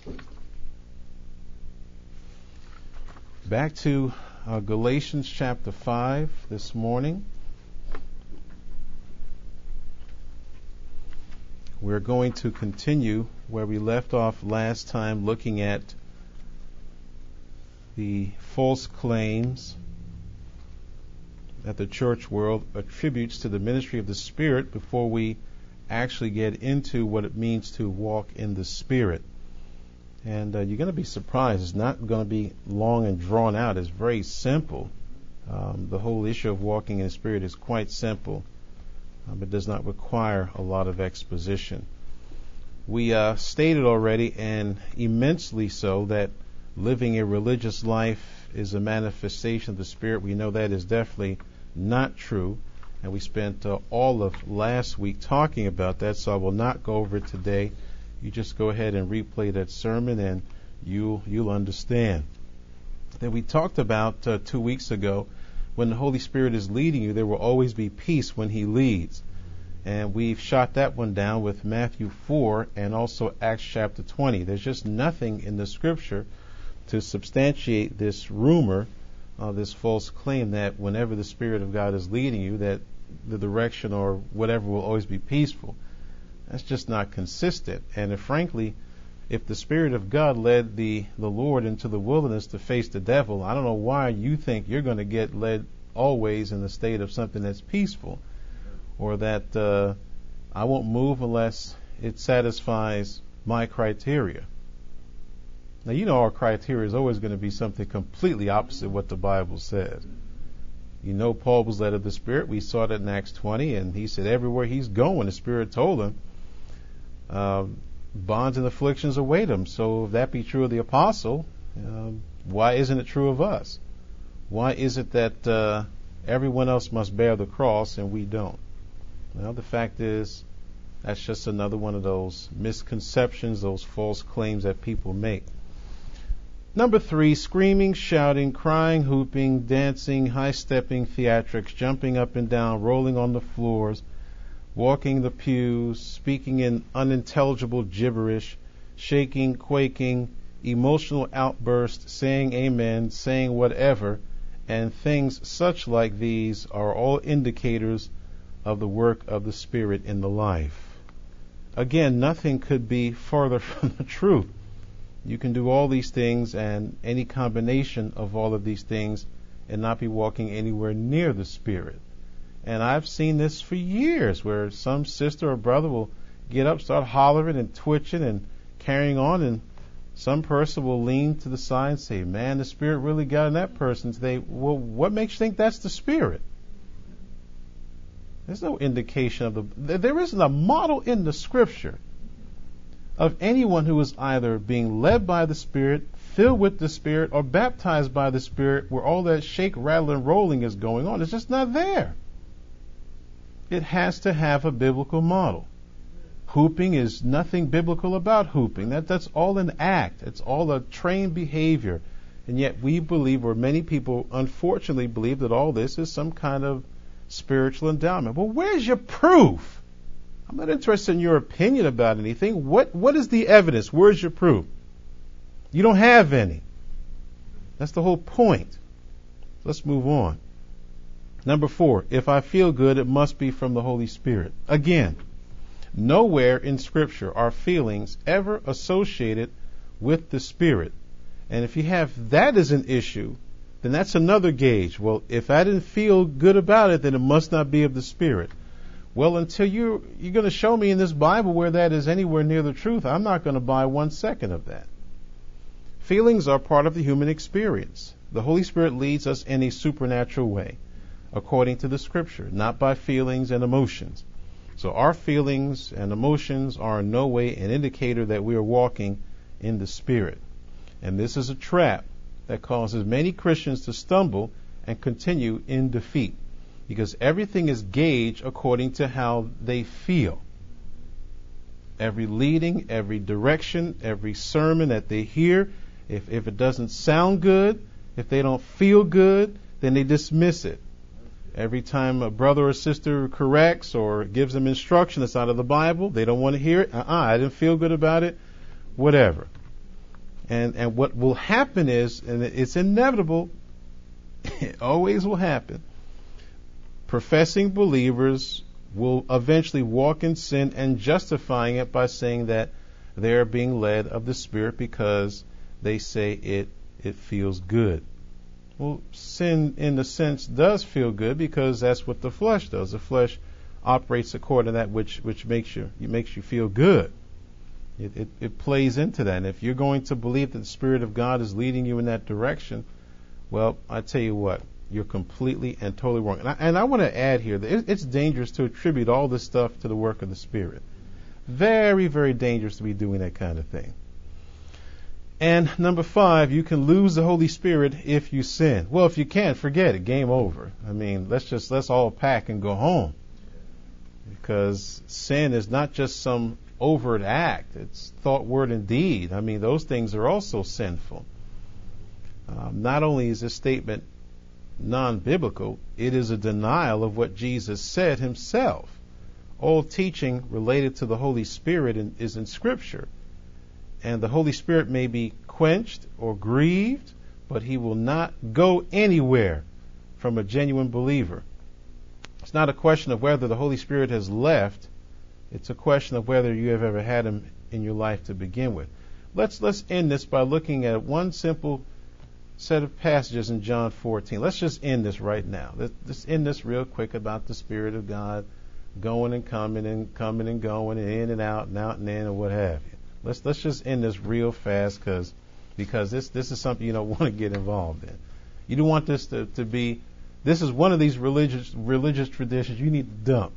Back to Galatians chapter 5 this morning. We're going to continue where we left off last time, looking at the false claims that the church world attributes to the ministry of the Spirit before we actually get into what it means to walk in the Spirit. And you're going to be surprised. It's not going to be long and drawn out. It's very simple. The whole issue of walking in the Spirit is quite simple. It does not require a lot of exposition. We stated already, and immensely so, that living a religious life is a manifestation of the Spirit. We know that is definitely not true. And we spent all of last week talking about that, so I will not go over it today. You just go ahead and replay that sermon and you'll understand. Then we talked about 2 weeks ago, when the Holy Spirit is leading you, there will always be peace when He leads. And we've shot that one down with Matthew 4 and also Acts chapter 20. There's just nothing in the Scripture to substantiate this rumor, this false claim that whenever the Spirit of God is leading you, that the direction or whatever will always be peaceful. That's just not consistent. And frankly, if the Spirit of God led the Lord into the wilderness to face the devil, I don't know why you think you're going to get led always in the state of something that's peaceful, or that I won't move unless it satisfies my criteria. Now, you know our criteria is always going to be something completely opposite what the Bible says. You know Paul was led of the Spirit. We saw that in Acts 20, and he said everywhere he's going, the Spirit told him, bonds and afflictions await him. So if that be true of the apostle, why isn't it true of us? Why is it that everyone else must bear the cross and we don't? Well, the fact is, that's just another one of those misconceptions, those false claims that people make. Number 3, screaming, shouting, crying, hooping, dancing, high-stepping theatrics, jumping up and down, rolling on the floors, walking the pews, speaking in unintelligible gibberish, shaking, quaking, emotional outbursts, saying amen, saying whatever, and things such like these are all indicators of the work of the Spirit in the life. Again, nothing could be farther from the truth. You can do all these things and any combination of all of these things and not be walking anywhere near the Spirit. And I've seen this for years, where some sister or brother will get up, start hollering and twitching and carrying on, and some person will lean to the side and say, man, the Spirit really got in that person today. Well, what makes you think that's the Spirit? There's no indication of there isn't a model in the Scripture of anyone who is either being led by the Spirit, filled with the Spirit, or baptized by the Spirit, where all that shake, rattle, and rolling is going on. It's just not there. It has to have a biblical model. Hooping is nothing biblical about hooping. That's all an act. It's all a trained behavior. And yet we believe, or many people unfortunately believe, that all this is some kind of spiritual endowment. Well, where's your proof? I'm not interested in your opinion about anything. What is the evidence? Where's your proof? You don't have any. That's the whole point. Let's move on. Number 4, if I feel good, it must be from the Holy Spirit. Again, nowhere in Scripture are feelings ever associated with the Spirit. And if you have that as an issue, then that's another gauge. Well, if I didn't feel good about it, then it must not be of the Spirit. Well, until you're going to show me in this Bible where that is anywhere near the truth, I'm not going to buy 1 second of that. Feelings are part of the human experience. The Holy Spirit leads us in a supernatural way, according to the Scripture, not by feelings and emotions. So our feelings and emotions are in no way an indicator that we are walking in the Spirit. And this is a trap that causes many Christians to stumble and continue in defeat, because everything is gauged according to how they feel. Every leading, every direction, every sermon that they hear, if it doesn't sound good, if they don't feel good, then they dismiss it. Every time a brother or sister corrects or gives them instruction that's out of the Bible, they don't want to hear it. I didn't feel good about it. Whatever. And what will happen is, and it's inevitable, it always will happen, professing believers will eventually walk in sin and justifying it by saying that they're being led of the Spirit because they say it feels good. Well, sin in a sense does feel good because that's what the flesh does. The flesh operates according to that which makes you feel good. It plays into that. And if you're going to believe that the Spirit of God is leading you in that direction, well, I tell you what, you're completely and totally wrong. And I want to add here that it's dangerous to attribute all this stuff to the work of the Spirit. Very, very dangerous to be doing that kind of thing. And number 5, you can lose the Holy Spirit if you sin. Well, if you can't, forget it. Game over. I mean, let's all pack and go home. Because sin is not just some overt act. It's thought, word, and deed. I mean, those things are also sinful. Not only is this statement non-biblical, it is a denial of what Jesus said himself. All teaching related to the Holy Spirit is in Scripture. And the Holy Spirit may be quenched or grieved, but he will not go anywhere from a genuine believer. It's not a question of whether the Holy Spirit has left. It's a question of whether you have ever had him in your life to begin with. Let's end this by looking at one simple set of passages in John 14. Let's just end this right now. Let's end this real quick about the Spirit of God going and coming and going and in and out and out and in and what have you. Let's just end this real fast because this is something you don't want to get involved in. You don't want this to be. This is one of these religious traditions you need to dump.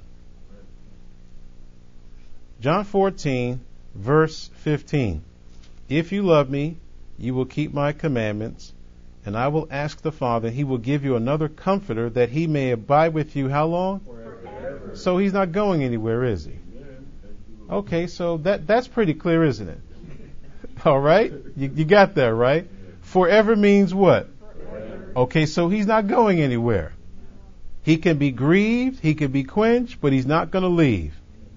John 14, verse 15. If you love me, you will keep my commandments, and I will ask the Father, and he will give you another comforter that he may abide with you how long? Forever. So he's not going anywhere, is he? Okay, so that's pretty clear, isn't it? All right? You got that, right? Forever means what? Forever. Okay, so he's not going anywhere. He can be grieved, he can be quenched, but he's not going to leave.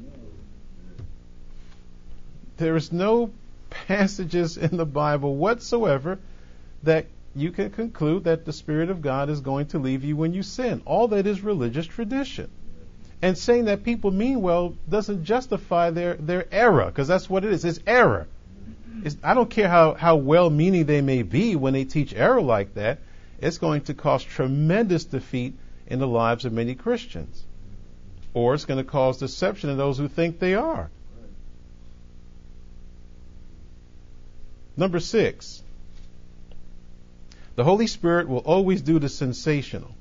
There is no passages in the Bible whatsoever that you can conclude that the Spirit of God is going to leave you when you sin. All that is religious tradition. And saying that people mean well doesn't justify their error, because that's what it is. It's error. I don't care how well-meaning they may be when they teach error like that. It's going to cause tremendous defeat in the lives of many Christians. Or it's going to cause deception in those who think they are. Number 6. The Holy Spirit will always do the sensational.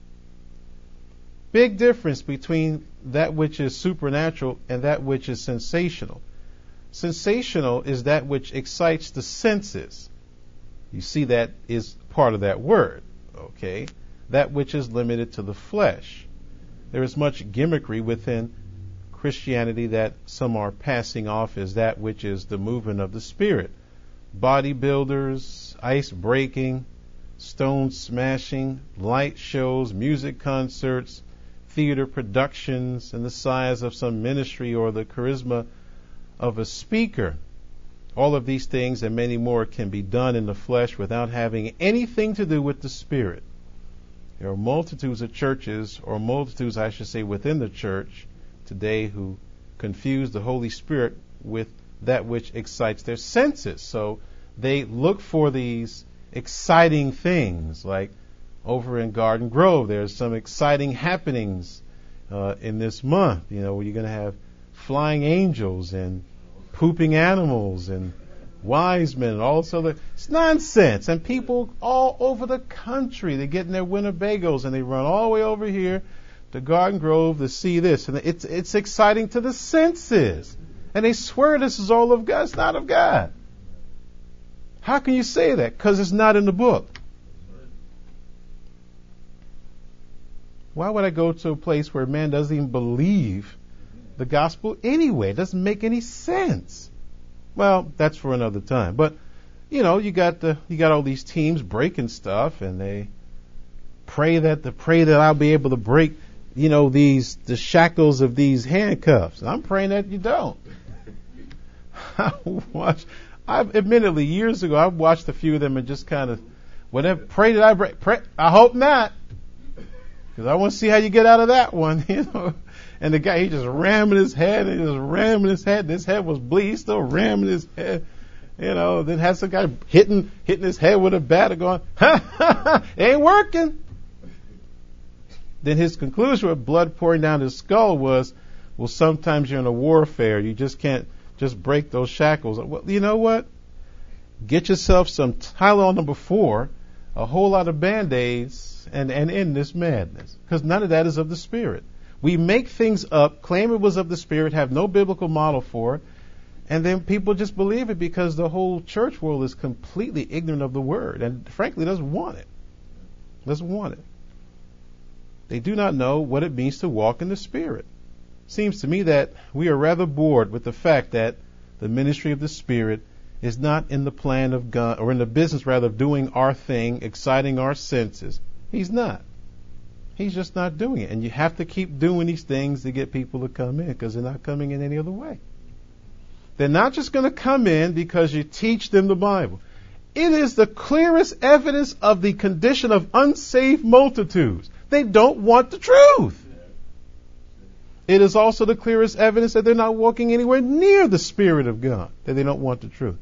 Big difference between that which is supernatural and that which is sensational. Sensational is that which excites the senses. You see, that is part of that word, okay? That which is limited to the flesh. There is much gimmickry within Christianity that some are passing off as that which is the movement of the Spirit. Bodybuilders, ice breaking, stone smashing, light shows, music concerts, theater productions, and the size of some ministry or the charisma of a speaker. All of these things and many more can be done in the flesh without having anything to do with the Spirit. There are multitudes of churches, or multitudes, I should say, within the church today who confuse the Holy Spirit with that which excites their senses. So they look for these exciting things, like over in Garden Grove, there's some exciting happenings in this month, where you're going to have flying angels and pooping animals and wise men and all this other. It's nonsense. And people all over the country, they get in their Winnebagos and they run all the way over here to Garden Grove to see this. And it's exciting to the senses. And they swear this is all of God. It's not of God. How can you say that? Because it's not in the book. Why would I go to a place where man doesn't even believe the gospel anyway? It doesn't make any sense. Well, that's for another time. But, you got all these teams breaking stuff, and they pray that I'll be able to break, the shackles of these handcuffs. I'm praying that you don't. I've admittedly years ago I've watched a few of them and just kind of, whatever, pray that I break. Pray, I hope not, because I want to see how you get out of that one, you know. And the guy, he just ramming his head and just ramming his head. And his head was bleeding, he's still ramming his head, you know. Then has some guy hitting his head with a bat and going, ain't working. Then his conclusion with blood pouring down his skull was, well, sometimes you're in a warfare. You just can't just break those shackles. Well, you know what? Get yourself some Tylenol number 4, a whole lot of Band-Aids, and end this madness. Because none of that is of the Spirit. We make things up, claim it was of the Spirit, have no biblical model for it, and then people just believe it because the whole church world is completely ignorant of the Word and frankly doesn't want it. Doesn't want it. They do not know what it means to walk in the Spirit. Seems to me that we are rather bored with the fact that the ministry of the Spirit is not in the plan of God, or in the business rather of doing our thing, exciting our senses. He's not. He's just not doing it. And you have to keep doing these things to get people to come in, because they're not coming in any other way. They're not just going to come in because you teach them the Bible. It is the clearest evidence of the condition of unsaved multitudes. They don't want the truth. It is also the clearest evidence that they're not walking anywhere near the Spirit of God, that they don't want the truth.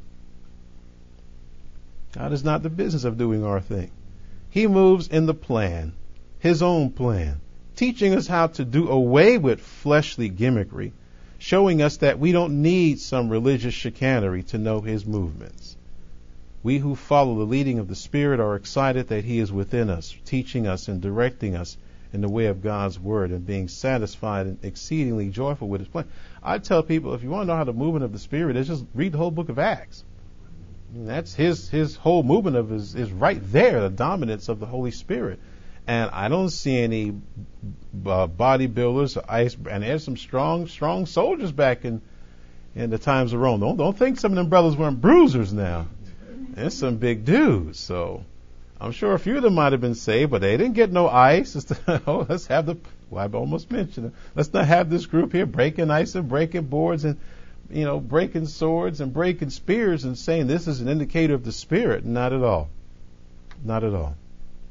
God is not the business of doing our thing. He moves in the plan, His own plan, teaching us how to do away with fleshly gimmickry, showing us that we don't need some religious chicanery to know His movements. We who follow the leading of the Spirit are excited that He is within us, teaching us and directing us in the way of God's Word, and being satisfied and exceedingly joyful with His plan. I tell people, if you want to know how the movement of the Spirit is, just read the whole book of Acts. And that's His whole movement of is right there, the dominance of the Holy Spirit. And I don't see any bodybuilders or ice, and there's some strong soldiers back in the times of Rome. Don't think some of them brothers weren't bruisers now. There's some big dudes, so I'm sure a few of them might have been saved, but they didn't get no ice. Let's have I almost mentioned it. Let's not have this group here breaking ice and breaking boards and, you know, breaking swords and breaking spears and saying this is an indicator of the Spirit. Not at all. Not at all.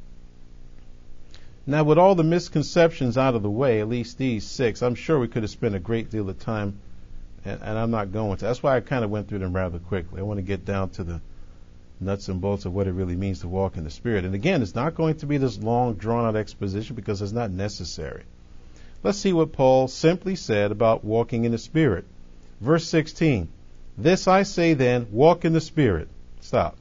Now, with all the misconceptions out of the way, at least these 6, I'm sure we could have spent a great deal of time, and I'm not going to. That's why I kind of went through them rather quickly. I want to get down to the nuts and bolts of what it really means to walk in the Spirit. And again, it's not going to be this long, drawn-out exposition because it's not necessary. Let's see what Paul simply said about walking in the Spirit. Verse 16, "This I say then, walk in the Spirit." Stop.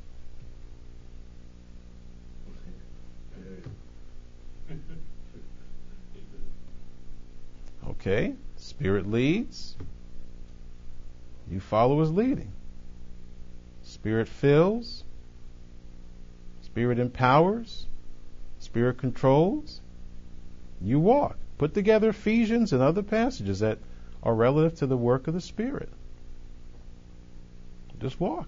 Okay, Spirit leads. You follow His leading. Spirit fills. Spirit empowers. Spirit controls. You walk. Put together Ephesians and other passages that are relative to the work of the Spirit. Just walk.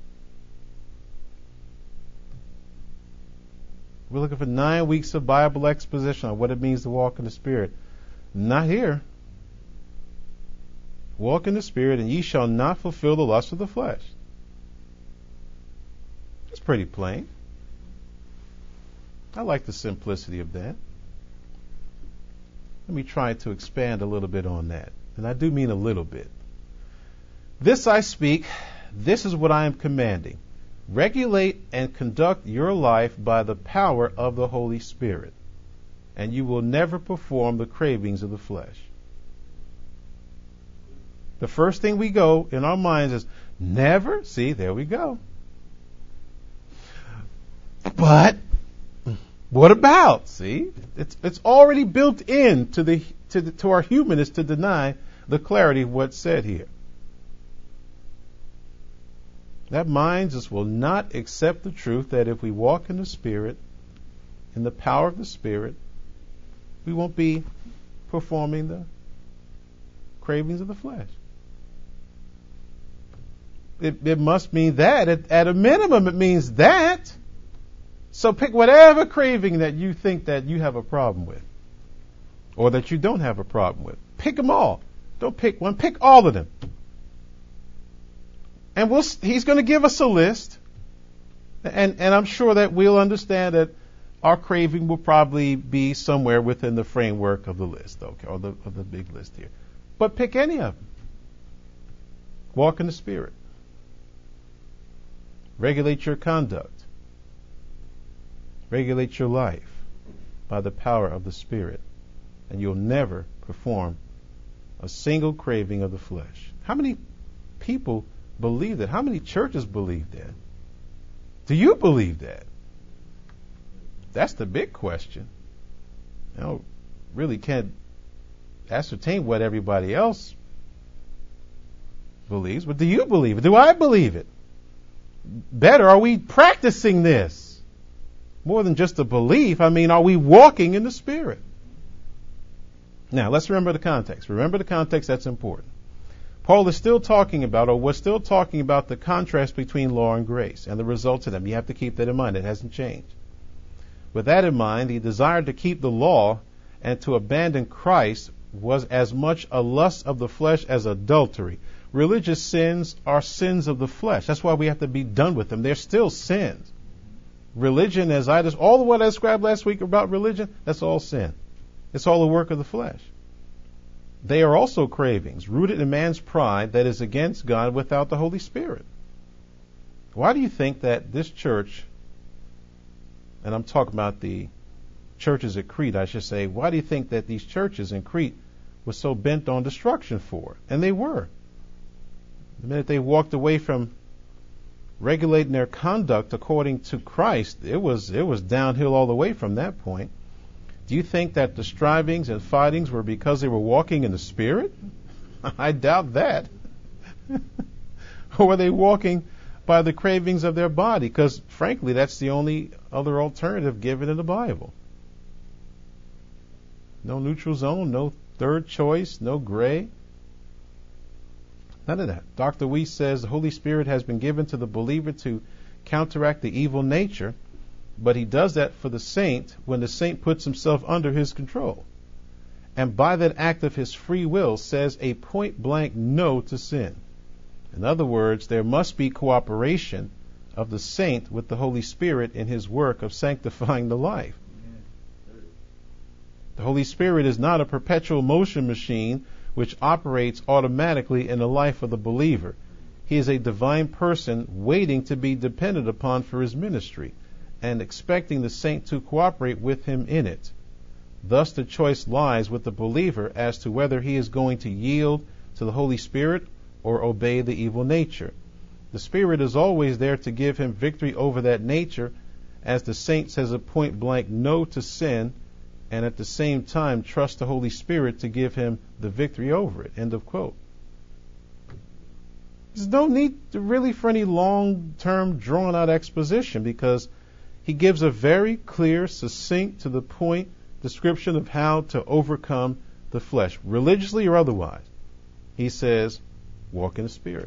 We're looking for 9 weeks of Bible exposition on what it means to walk in the Spirit. Not here. Walk in the Spirit, and ye shall not fulfill the lust of the flesh. It's pretty plain. I like the simplicity of that. Let me try to expand a little bit on that. And I do mean a little bit. This I speak, this is what I am commanding. Regulate and conduct your life by the power of the Holy Spirit, and you will never perform the cravings of the flesh. The first thing we go in our minds is, never? See, there we go. But what about? See, it's already built in to our humanness to deny the clarity of what's said here. That mind just will not accept the truth that if we walk in the Spirit, in the power of the Spirit, we won't be performing the cravings of the flesh. It must mean that. At a minimum, it means that. So pick whatever craving that you think that you have a problem with, or that you don't have a problem with. Pick them all. Don't pick one. Pick all of them. And he's going to give us a list. And I'm sure that we'll understand that our craving will probably be somewhere within the framework of the list, okay, or the big list here. But pick any of them. Walk in the Spirit. Regulate your conduct. Regulate your life by the power of the Spirit. And you'll never perform a single craving of the flesh. How many people believe that? How many churches believe that? Do you believe that? That's the big question. Really can't ascertain what everybody else believes, but do you believe it? Do I believe it? Better, are we practicing this? More than just a belief, are we walking in the Spirit? Now, let's remember the context. Remember the context, that's important. Paul is still talking about, or was still talking about, the contrast between law and grace and the results of them. You have to keep that in mind. It hasn't changed. With that in mind, the desire to keep the law and to abandon Christ was as much a lust of the flesh as adultery. Religious sins are sins of the flesh. That's why we have to be done with them. They're still sins. Religion, all what I described last week about religion, that's all sin. It's all the work of the flesh. They are also cravings, rooted in man's pride that is against God without the Holy Spirit. Why do you think that this church, and I'm talking about the churches at Crete, I should say, why do you think that these churches in Crete were so bent on destruction for? And they were. The minute they walked away from regulating their conduct according to Christ, it was downhill all the way from that point. Do you think that the strivings and fightings were because they were walking in the Spirit? I doubt that. Or were they walking by the cravings of their body? Because, frankly, that's the only other alternative given in the Bible. No neutral zone, no third choice, no gray. None of that. Dr. Weiss says the Holy Spirit has been given to the believer to counteract the evil nature, but he does that for the saint when the saint puts himself under his control. And by that act of his free will says a point-blank no to sin. In other words, there must be cooperation of the saint with the Holy Spirit in his work of sanctifying the life. The Holy Spirit is not a perpetual motion machine which operates automatically in the life of the believer. He is a divine person waiting to be depended upon for his ministry and expecting the saint to cooperate with him in it. Thus the choice lies with the believer as to whether he is going to yield to the Holy Spirit or obey the evil nature. The Spirit is always there to give him victory over that nature, as the saint says a point-blank no to sin, and at the same time trust the Holy Spirit to give him the victory over it. End of quote. There's no need for any long-term, drawn-out exposition, because he gives a very clear, succinct, to the point description of how to overcome the flesh, religiously or otherwise. He says, walk in the Spirit,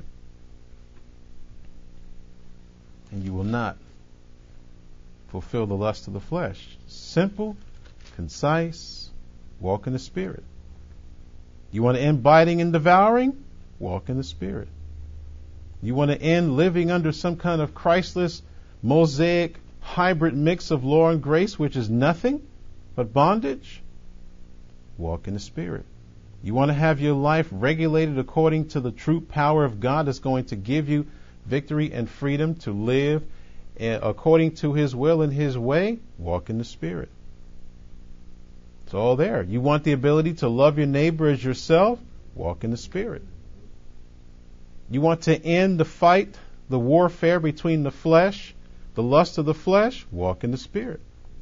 and you will not fulfill the lust of the flesh. Simple, concise, walk in the Spirit. You want to end biting and devouring? Walk in the Spirit. You want to end living under some kind of Christless, mosaic, hybrid mix of law and grace, which is nothing but bondage? Walk in the Spirit. You want to have your life regulated according to the true power of God that's going to give you victory and freedom to live according to His will and His way? Walk in the Spirit. It's all there. You want the ability to love your neighbor as yourself? Walk in the Spirit. You want to end the fight, the warfare between the flesh, the lust of the flesh? Walk in the Spirit.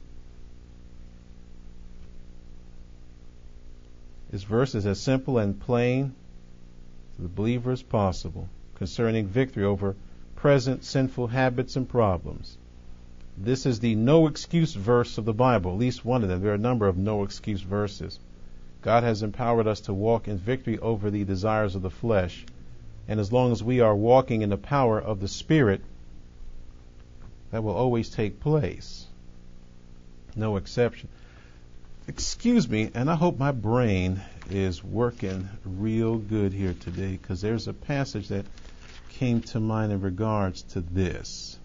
This verse is as simple and plain to the believer as possible concerning victory over present sinful habits and problems. This is the no excuse verse of the Bible, at least one of them. There are a number of no excuse verses. God has empowered us to walk in victory over the desires of the flesh. And as long as we are walking in the power of the Spirit, that will always take place. No exception. Excuse me, and I hope my brain is working real good here today, because there's a passage that came to mind in regards to this.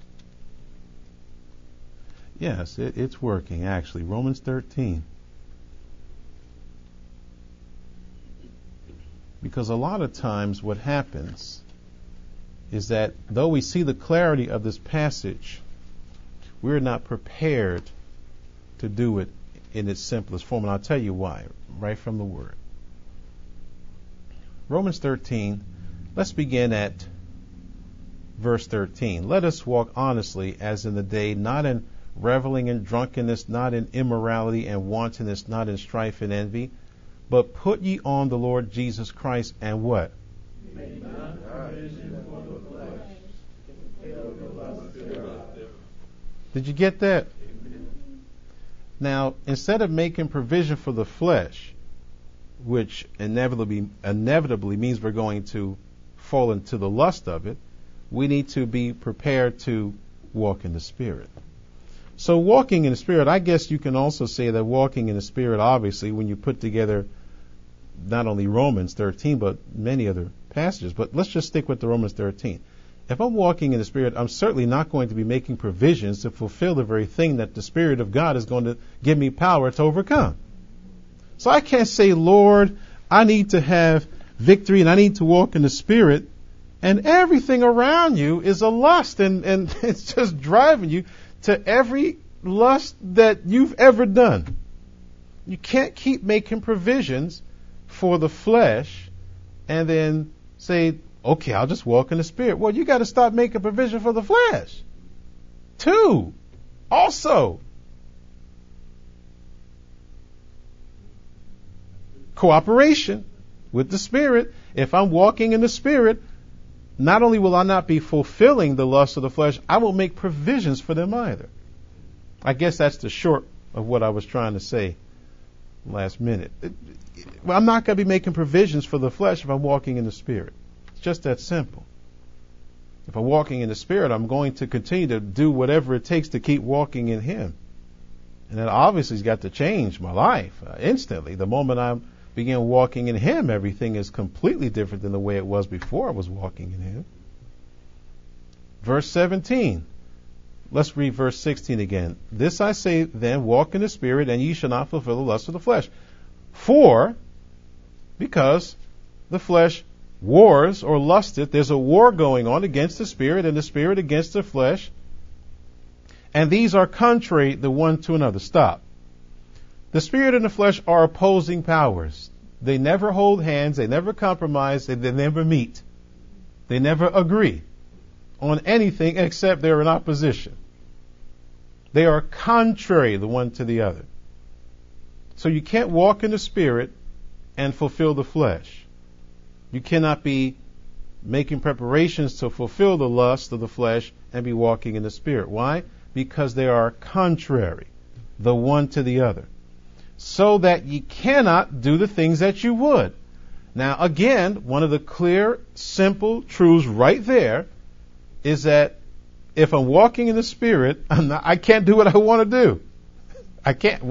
Yes, it's working, actually. Romans 13. Because a lot of times what happens is that though we see the clarity of this passage, we're not prepared to do it in its simplest form. And I'll tell you why, right from the Word. Romans 13, let's begin at verse 13. Let us walk honestly as in the day, not in reveling and drunkenness, not in immorality and wantonness, not in strife and envy, but put ye on the Lord Jesus Christ and what? Make not provision for the flesh to fulfill the lust thereof. Did you get that? Now, instead of making provision for the flesh, which inevitably means we're going to fall into the lust of it, we need to be prepared to walk in the Spirit. So walking in the Spirit, I guess you can also say that walking in the Spirit, obviously, when you put together not only Romans 13, but many other passages. But let's just stick with the Romans 13. If I'm walking in the Spirit, I'm certainly not going to be making provisions to fulfill the very thing that the Spirit of God is going to give me power to overcome. So I can't say, Lord, I need to have victory and I need to walk in the Spirit, and everything around you is a lust, and it's just driving you to every lust that you've ever done. You can't keep making provisions for the flesh and then say, okay, I'll just walk in the Spirit. Well, you got to start making provision for the flesh too. Also, cooperation with the Spirit. If I'm walking in the Spirit, not only will I not be fulfilling the lust of the flesh, I won't make provisions for them either. I guess that's the short of what I was trying to say last minute. I'm not going to be making provisions for the flesh if I'm walking in the Spirit. It's just that simple. If I'm walking in the Spirit, I'm going to continue to do whatever it takes to keep walking in Him. And that obviously has got to change my life instantly. The moment I begin walking in Him, everything is completely different than the way it was before I was walking in Him. Verse 17. Let's read verse 16 again. This I say then, walk in the Spirit, and ye shall not fulfill the lust of the flesh. Because the flesh wars or lusteth, there's a war going on against the Spirit, and the Spirit against the flesh, and these are contrary the one to another. Stop. The Spirit and the flesh are opposing powers. They never hold hands, they never compromise, they never meet. They never agree on anything except they're in opposition. They are contrary the one to the other. So you can't walk in the Spirit and fulfill the flesh. You cannot be making preparations to fulfill the lust of the flesh and be walking in the Spirit. Why? Because they are contrary the one to the other. So that ye cannot do the things that you would. Now again, one of the clear, simple truths right there is that if I'm walking in the Spirit, I can't do what I want to do. I can't.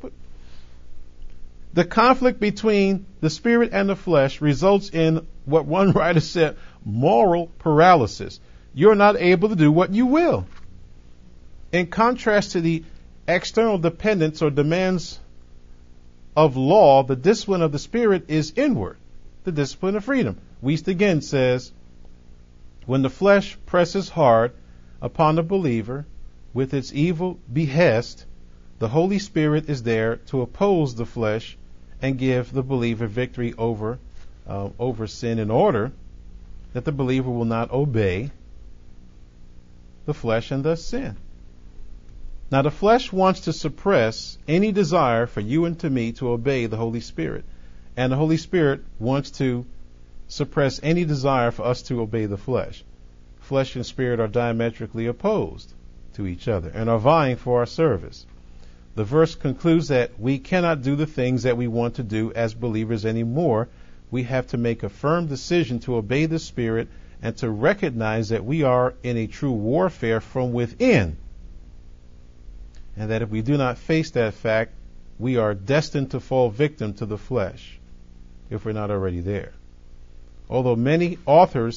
The conflict between the Spirit and the flesh results in what one writer said, moral paralysis. You're not able to do what you will. In contrast to the external dependence or demands of law, the discipline of the Spirit is inward, the discipline of freedom. Wiest again says, when the flesh presses hard upon the believer with its evil behest, the Holy Spirit is there to oppose the flesh and give the believer victory over sin, in order that the believer will not obey the flesh and thus sin. Now, the flesh wants to suppress any desire for you and to me to obey the Holy Spirit. And the Holy Spirit wants to suppress any desire for us to obey the flesh. Flesh and spirit are diametrically opposed to each other and are vying for our service. The verse concludes that we cannot do the things that we want to do as believers anymore. We have to make a firm decision to obey the Spirit and to recognize that we are in a true warfare from within. And that if we do not face that fact, we are destined to fall victim to the flesh, if we're not already there. Although many authors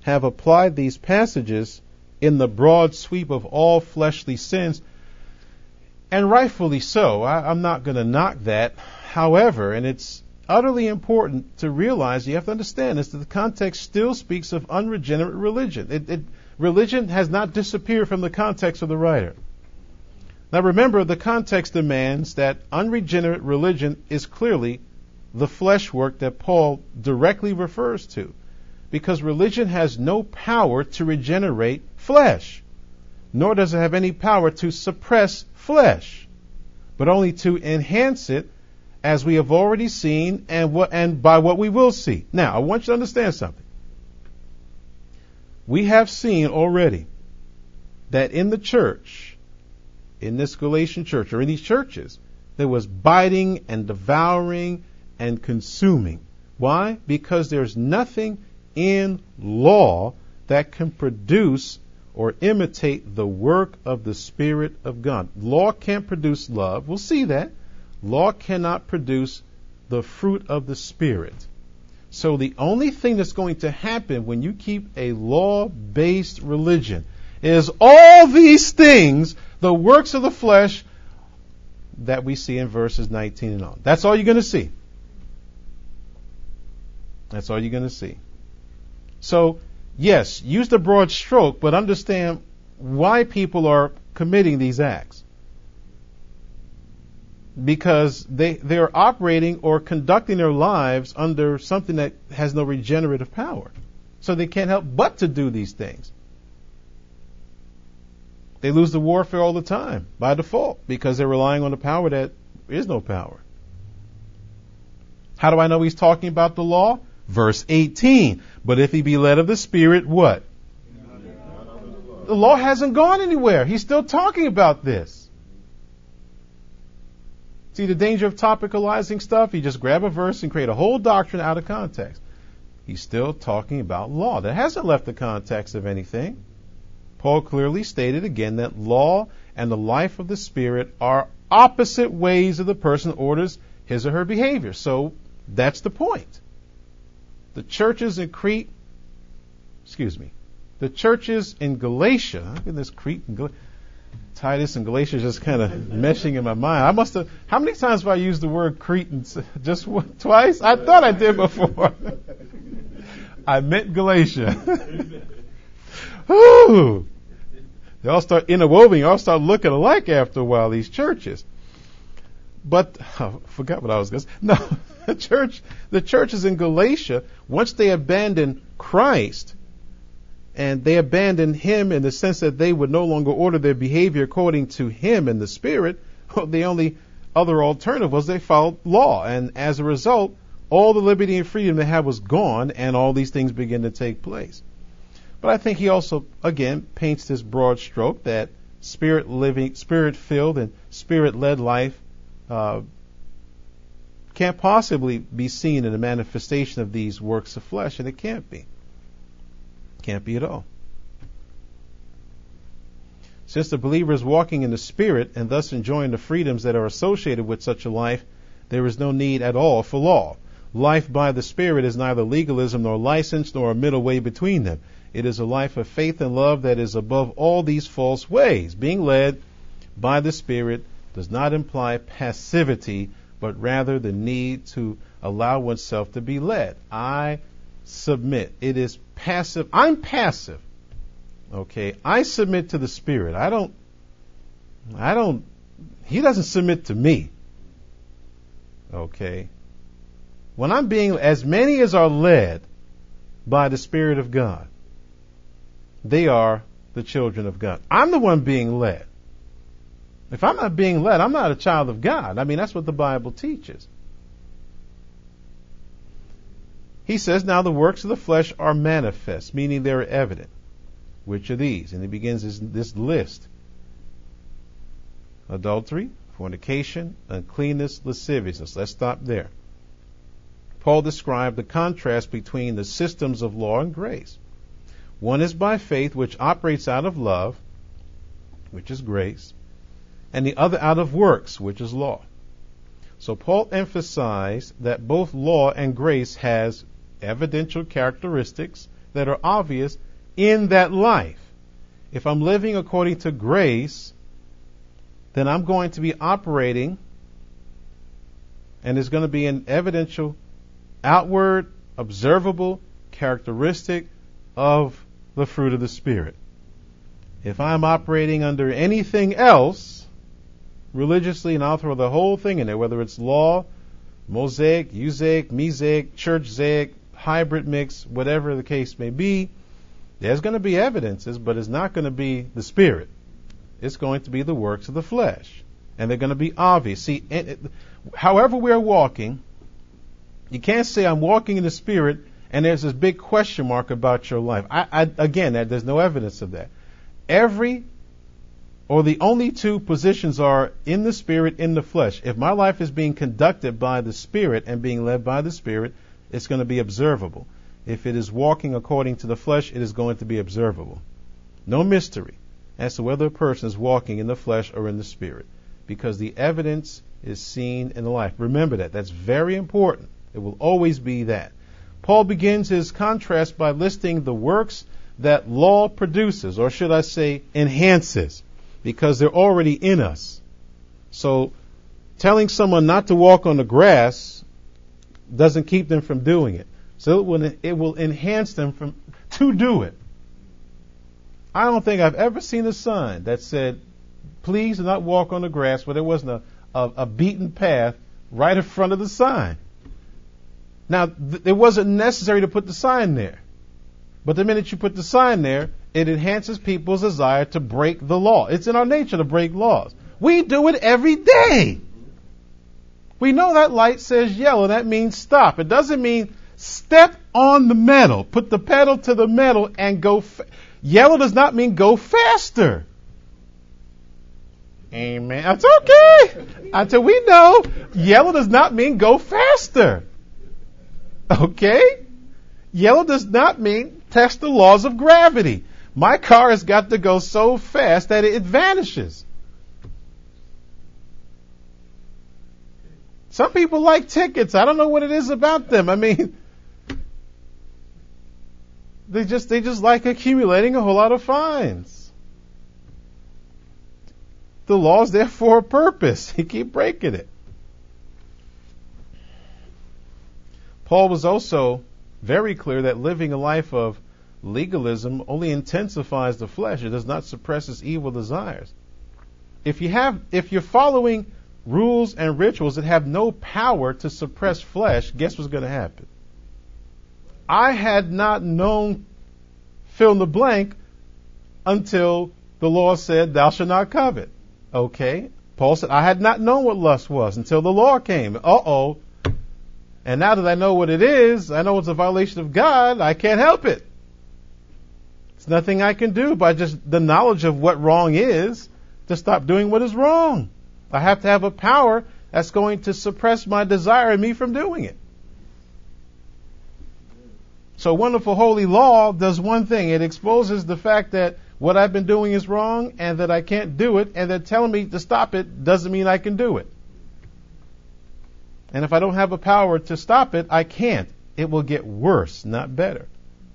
have applied these passages in the broad sweep of all fleshly sins, and rightfully so. I'm not going to knock that. However, and it's utterly important to realize, you have to understand this, that the context still speaks of unregenerate religion. Religion has not disappeared from the context of the writer. Now remember, the context demands that unregenerate religion is clearly the flesh work that Paul directly refers to, because religion has no power to regenerate flesh, nor does it have any power to suppress flesh, but only to enhance it, as we have already seen, and by what we will see. Now, I want you to understand something. We have seen already that in the church, in this Galatian church, or in these churches, there was biting and devouring and consuming. Why? Because there's nothing in law that can produce or imitate the work of the Spirit of God. Law can't produce love. We'll see that. Law cannot produce the fruit of the Spirit. So the only thing that's going to happen when you keep a law-based religion is all these things, the works of the flesh that we see in verses 19 and on. That's all you're going to see. That's all you're going to see. So, yes, use the broad stroke, but understand why people are committing these acts. Because they're operating or conducting their lives under something that has no regenerative power. So they can't help but to do these things. They lose the warfare all the time by default because they're relying on a power that is no power. How do I know he's talking about the law? Verse 18. But if he be led of the Spirit, what? The law hasn't gone anywhere. He's still talking about this. See the danger of topicalizing stuff? You just grab a verse and create a whole doctrine out of context. He's still talking about law. That hasn't left the context of anything. Paul clearly stated again that law and the life of the Spirit are opposite ways of the person orders his or her behavior. So that's the point. The churches in the churches in Galatia, look at this Crete and Galatia. Titus and Galatia just kind of meshing in my mind. How many times have I used the word Cretans? Just twice? I thought I did before. I meant Galatia. Ooh. They all start interwoven. You all start looking alike after a while, these churches. But, I forgot what I was going to say. No, the churches in Galatia, once they abandoned Christ, and they abandoned him in the sense that they would no longer order their behavior according to him in the Spirit, the only other alternative was they followed law. And as a result, all the liberty and freedom they had was gone, and all these things began to take place. But I think he also, again, paints this broad stroke that spirit-filled and spirit-led life can't possibly be seen in the manifestation of these works of flesh, and it can't be. Can't be at all. Since the believer is walking in the Spirit and thus enjoying the freedoms that are associated with such a life, there is no need at all for law. Life by the Spirit is neither legalism nor license nor a middle way between them. It is a life of faith and love that is above all these false ways. Being led by the Spirit does not imply passivity, but rather the need to allow oneself to be led. I submit. It is passive. I'm passive. Okay. I submit to the Spirit. He doesn't submit to me. Okay. When I'm being, as many as are led by the Spirit of God, they are the children of God. I'm the one being led. If I'm not being led, I'm not a child of God. I mean, that's what the Bible teaches. He says, now the works of the flesh are manifest, meaning they're evident. Which are these? And he begins this list. Adultery, fornication, uncleanness, lasciviousness. Let's stop there. Paul described the contrast between the systems of law and grace. One is by faith, which operates out of love, which is grace, and the other out of works, which is law. So Paul emphasized that both law and grace has evidential characteristics, that are obvious in that life. If I'm living according to grace, then I'm going to be operating, and there's going to be an evidential, outward, observable characteristic of the fruit of the Spirit. If I'm operating under anything else, religiously, and I'll throw the whole thing in there, whether it's law, Mosaic, Usaic, Mesaic, Church-zaic, hybrid mix, whatever the case may be, there's going to be evidences, but it's not going to be the Spirit. It's going to be the works of the flesh. And they're going to be obvious. See, however we're walking, you can't say I'm walking in the Spirit and there's this big question mark about your life. Again, there's no evidence of that. The only two positions are in the Spirit, in the flesh. If my life is being conducted by the Spirit and being led by the Spirit, it's going to be observable. If it is walking according to the flesh, it is going to be observable. No mystery as to whether a person is walking in the flesh or in the Spirit, because the evidence is seen in the life. Remember that. That's very important. It will always be that. Paul begins his contrast by listing the works that law produces, or should I say enhances, because they're already in us. So telling someone not to walk on the grass doesn't keep them from doing it. So it will enhance them to do it. I don't think I've ever seen a sign that said, please do not walk on the grass, where there wasn't a beaten path right in front of the sign. Now, it wasn't necessary to put the sign there. But the minute you put the sign there, it enhances people's desire to break the law. It's in our nature to break laws. We do it every day. We know that light says yellow. That means stop. It doesn't mean step on the metal. Put the pedal to the metal and go. Yellow does not mean go faster. Amen. That's okay. Until we know, yellow does not mean go faster. Okay? Yellow does not mean test the laws of gravity. My car has got to go so fast that it vanishes. Some people like tickets. I don't know what it is about them. I mean, they just like accumulating a whole lot of fines. The law's there for a purpose. You keep breaking it. Paul was also very clear that living a life of legalism only intensifies the flesh. It does not suppress its evil desires. If you're following rules and rituals that have no power to suppress flesh, guess what's going to happen? I had not known fill in the blank until the law said, thou shalt not covet. Okay. Paul said, I had not known what lust was until the law came. Uh-oh. And now that I know what it is, I know it's a violation of God, I can't help it. It's nothing I can do by just the knowledge of what wrong is to stop doing what is wrong. I have to have a power that's going to suppress my desire in me from doing it. So wonderful holy law does one thing. It exposes the fact that what I've been doing is wrong and that I can't do it, and that telling me to stop it doesn't mean I can do it. And if I don't have a power to stop it, I can't. It will get worse, not better.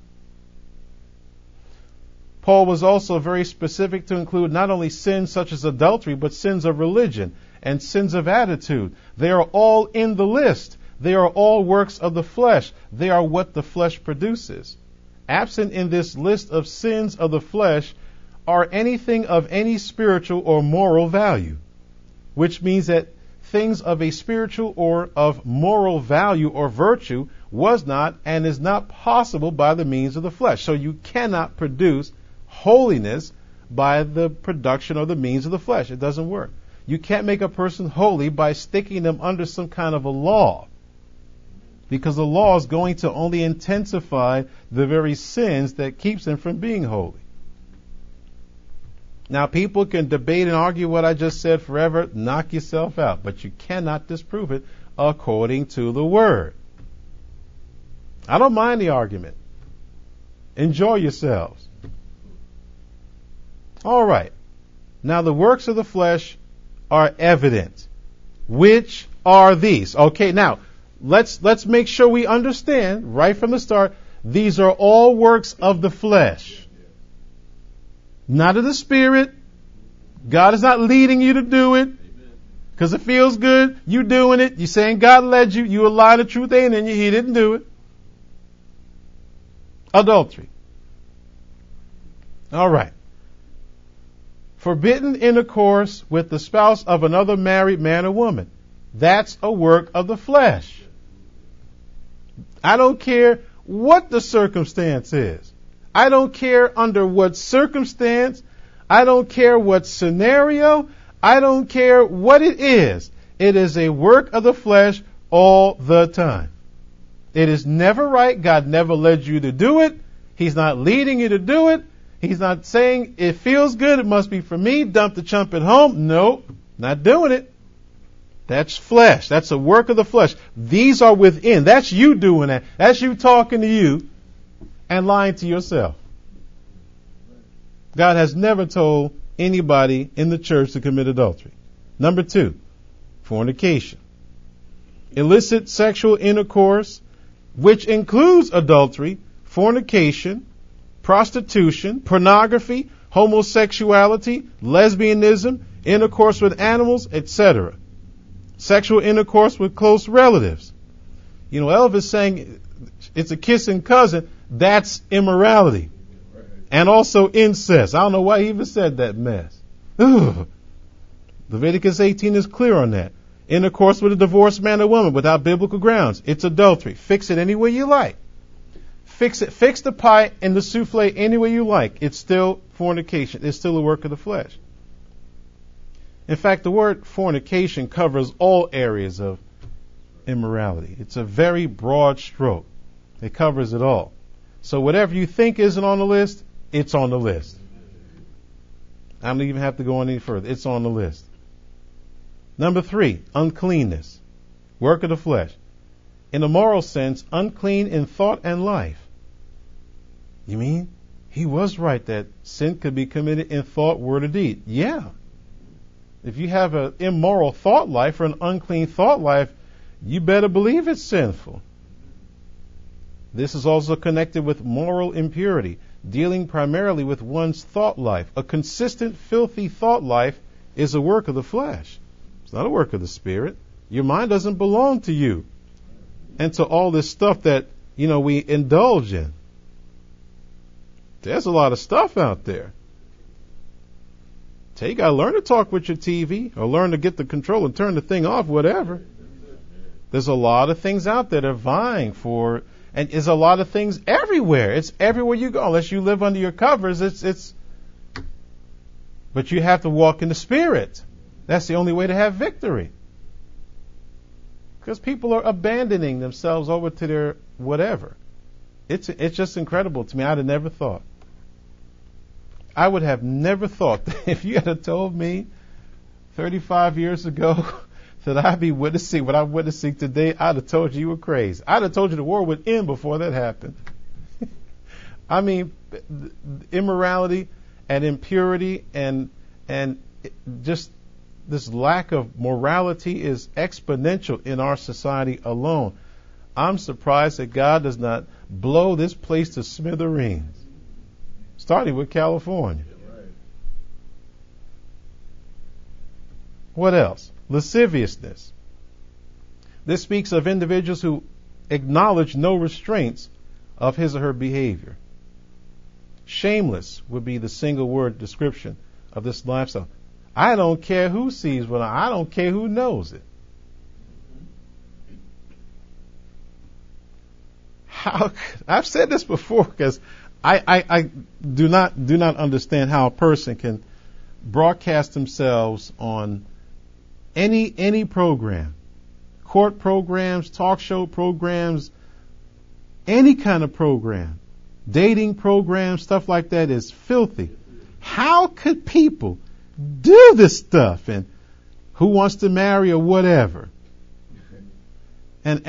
Paul was also very specific to include not only sins such as adultery, but sins of religion and sins of attitude. They are all in the list. They are all works of the flesh. They are what the flesh produces. Absent in this list of sins of the flesh are anything of any spiritual or moral value, which means that things of a spiritual or of moral value or virtue was not and is not possible by the means of the flesh. So you cannot produce holiness by the production or the means of the flesh. It doesn't work. You can't make a person holy by sticking them under some kind of a law, because the law is going to only intensify the very sins that keeps them from being holy. Now, people can debate and argue what I just said forever. Knock yourself out. But you cannot disprove it according to the Word. I don't mind the argument. Enjoy yourselves. All right. Now, the works of the flesh are evident. Which are these? Okay, now, let's make sure we understand right from the start These are all works of the flesh, not of the Spirit. God is not leading you to do it because it feels good. You doing it. You saying God led you. You a lie, the truth ain't in you. He didn't do it. Adultery. All right. Forbidden intercourse with the spouse of another married man or woman. That's a work of the flesh. I don't care what the circumstance is. I don't care under what circumstance. I don't care what scenario. I don't care what it is. It is a work of the flesh all the time. It is never right. God never led you to do it. He's not leading you to do it. He's not saying it feels good. It must be for me. Dump the chump at home. Nope. Not doing it. That's flesh. That's a work of the flesh. These are within. That's you doing that. That's you talking to you and lying to yourself. God has never told anybody in the church to commit adultery. Number 2, fornication. Illicit sexual intercourse, which includes adultery, fornication, prostitution, pornography, homosexuality, lesbianism, intercourse with animals, etc. Sexual intercourse with close relatives. You know, Elvis saying it's a kissing cousin. That's immorality. And also incest. I don't know why he even said that mess. Ugh. Leviticus 18 is clear on that. Intercourse with a divorced man or woman without biblical grounds. It's adultery. Fix it any way you like. Fix it. Fix the pie and the souffle any way you like. It's still fornication. It's still a work of the flesh. In fact, the word fornication covers all areas of immorality. It's a very broad stroke. It covers it all. So whatever you think isn't on the list, it's on the list. I don't even have to go on any further. It's on the list. Number 3, uncleanness. Work of the flesh. In a moral sense, unclean in thought and life. You mean? He was right that sin could be committed in thought, word, or deed. Yeah. If you have an immoral thought life or an unclean thought life, you better believe it's sinful. This is also connected with moral impurity, dealing primarily with one's thought life. A consistent, filthy thought life is a work of the flesh. It's not a work of the Spirit. Your mind doesn't belong to you and to all this stuff that, we indulge in. There's a lot of stuff out there. So you got to learn to talk with your TV or learn to get the control and turn the thing off, whatever. There's a lot of things out there that are vying for, and there's a lot of things everywhere. It's everywhere you go. Unless you live under your covers, but you have to walk in the Spirit. That's the only way to have victory. Because people are abandoning themselves over to their whatever. It's just incredible to me. I'd have never thought. I would have never thought that if you had told me 35 years ago that I'd be witnessing what I'm witnessing today, I'd have told you were crazy. I'd have told you the war would end before that happened. I mean, immorality and impurity and just this lack of morality is exponential in our society alone. I'm surprised that God does not blow this place to smithereens, starting with California. What else? Lasciviousness. This speaks of individuals who acknowledge no restraints of his or her behavior. Shameless would be the single word description of this lifestyle. I don't care who sees what I don't care who knows it. I've said this before because I do not understand how a person can broadcast themselves on any program, court programs, talk show programs, any kind of program, dating programs, stuff like that is filthy. How could people do this stuff? And who wants to marry or whatever? And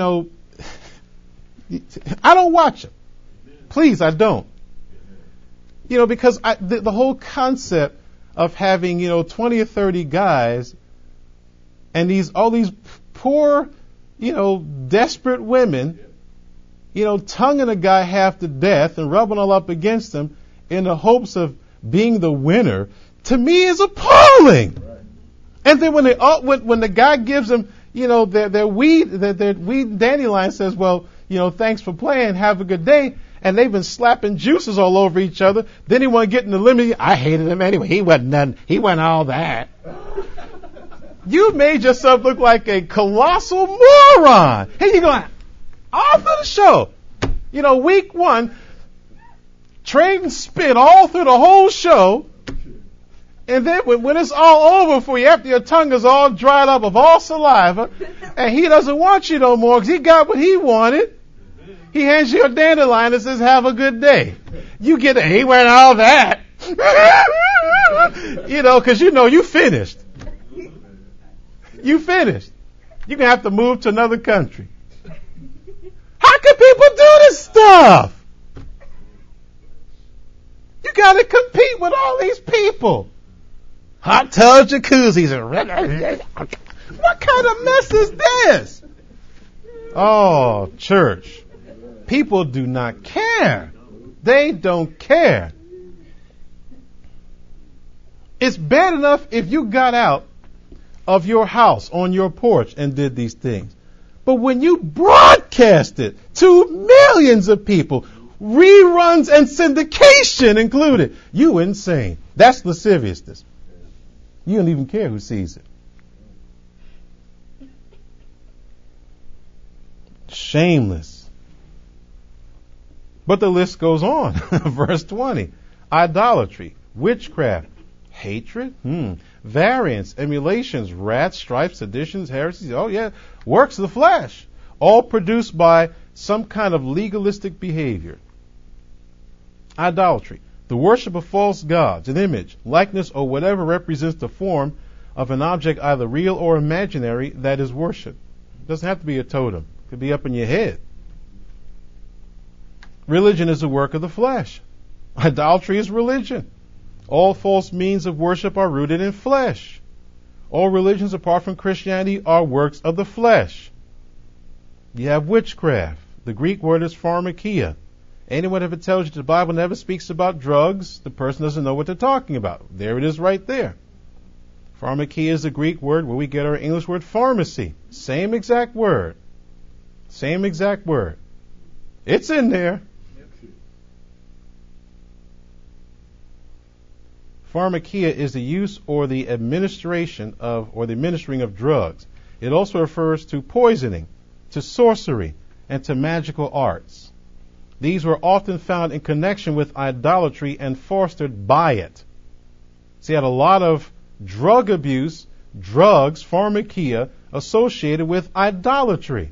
I don't watch them. Please, I don't. Because the whole concept of having, 20 or 30 guys and all these poor, desperate women tonguing a guy half to death and rubbing all up against him in the hopes of being the winner, to me is appalling. Right. And then when the guy gives them, their weed dandelion, says, well, thanks for playing, have a good day, and they've been slapping juices all over each other, then he want to get in the limit. I hated him anyway. He wasn't none. He wasn't all that. You made yourself look like a colossal moron. Here you go. All through the show. Week one, trade and spit all through the whole show. And then when it's all over for you, after your tongue is all dried up of all saliva, and he doesn't want you no more because he got what he wanted, he hands you a dandelion and says, have a good day. You get it. He went all that. Because you finished. You finished. You're going to have to move to another country. How can people do this stuff? You got to compete with all these people. Hot tubs, jacuzzis. What kind of mess is this? Oh, church. People do not care. They don't care. It's bad enough if you got out of your house on your porch and did these things. But when you broadcast it to millions of people, reruns and syndication included, you insane. That's lasciviousness. You don't even care who sees it. Shameless. But the list goes on. Verse 20. Idolatry, witchcraft, hatred, variance, emulations, wrath, strife, seditions, heresies. Oh yeah, works of the flesh. All produced by some kind of legalistic behavior. Idolatry, the worship of false gods, an image, likeness, or whatever represents the form of an object, either real or imaginary, that is worshipped. It doesn't have to be a totem. It could be up in your head. Religion is the work of the flesh. Idolatry is religion. All false means of worship are rooted in flesh. All religions apart from Christianity are works of the flesh. You have witchcraft. The Greek word is pharmakia. Anyone if it tells you the Bible never speaks about drugs, the person doesn't know what they're talking about. There it is right there. Pharmakia is the Greek word where we get our English word pharmacy. Same exact word. Same exact word. It's in there. Pharmakia is the use or the administration of, or the administering of drugs. It also refers to poisoning, to sorcery, and to magical arts. These were often found in connection with idolatry and fostered by it. So you had a lot of drug abuse, drugs, pharmakia, associated with idolatry.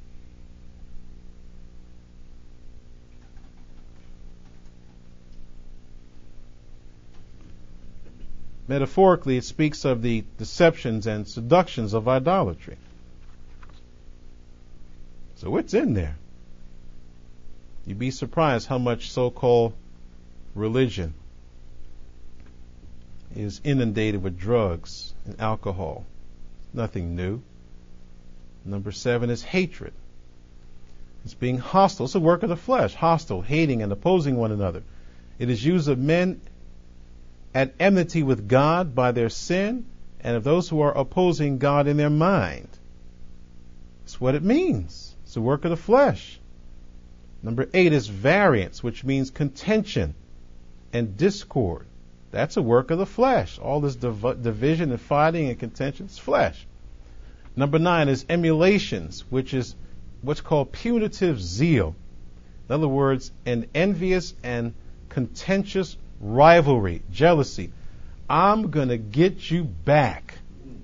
Metaphorically, it speaks of the deceptions and seductions of idolatry. So it's in there. You'd be surprised how much so-called religion is inundated with drugs and alcohol. Nothing new. Number 7 is hatred. It's being hostile. It's a work of the flesh. Hostile, hating and opposing one another. It is used of men at enmity with God by their sin, and of those who are opposing God in their mind. That's what it means. It's the work of the flesh. Number 8 is variance, which means contention and discord. That's a work of the flesh. All this division and fighting and contention is flesh. Number 9 is emulations, which is what's called punitive zeal. In other words, an envious and contentious rivalry, jealousy. I'm going to get you back.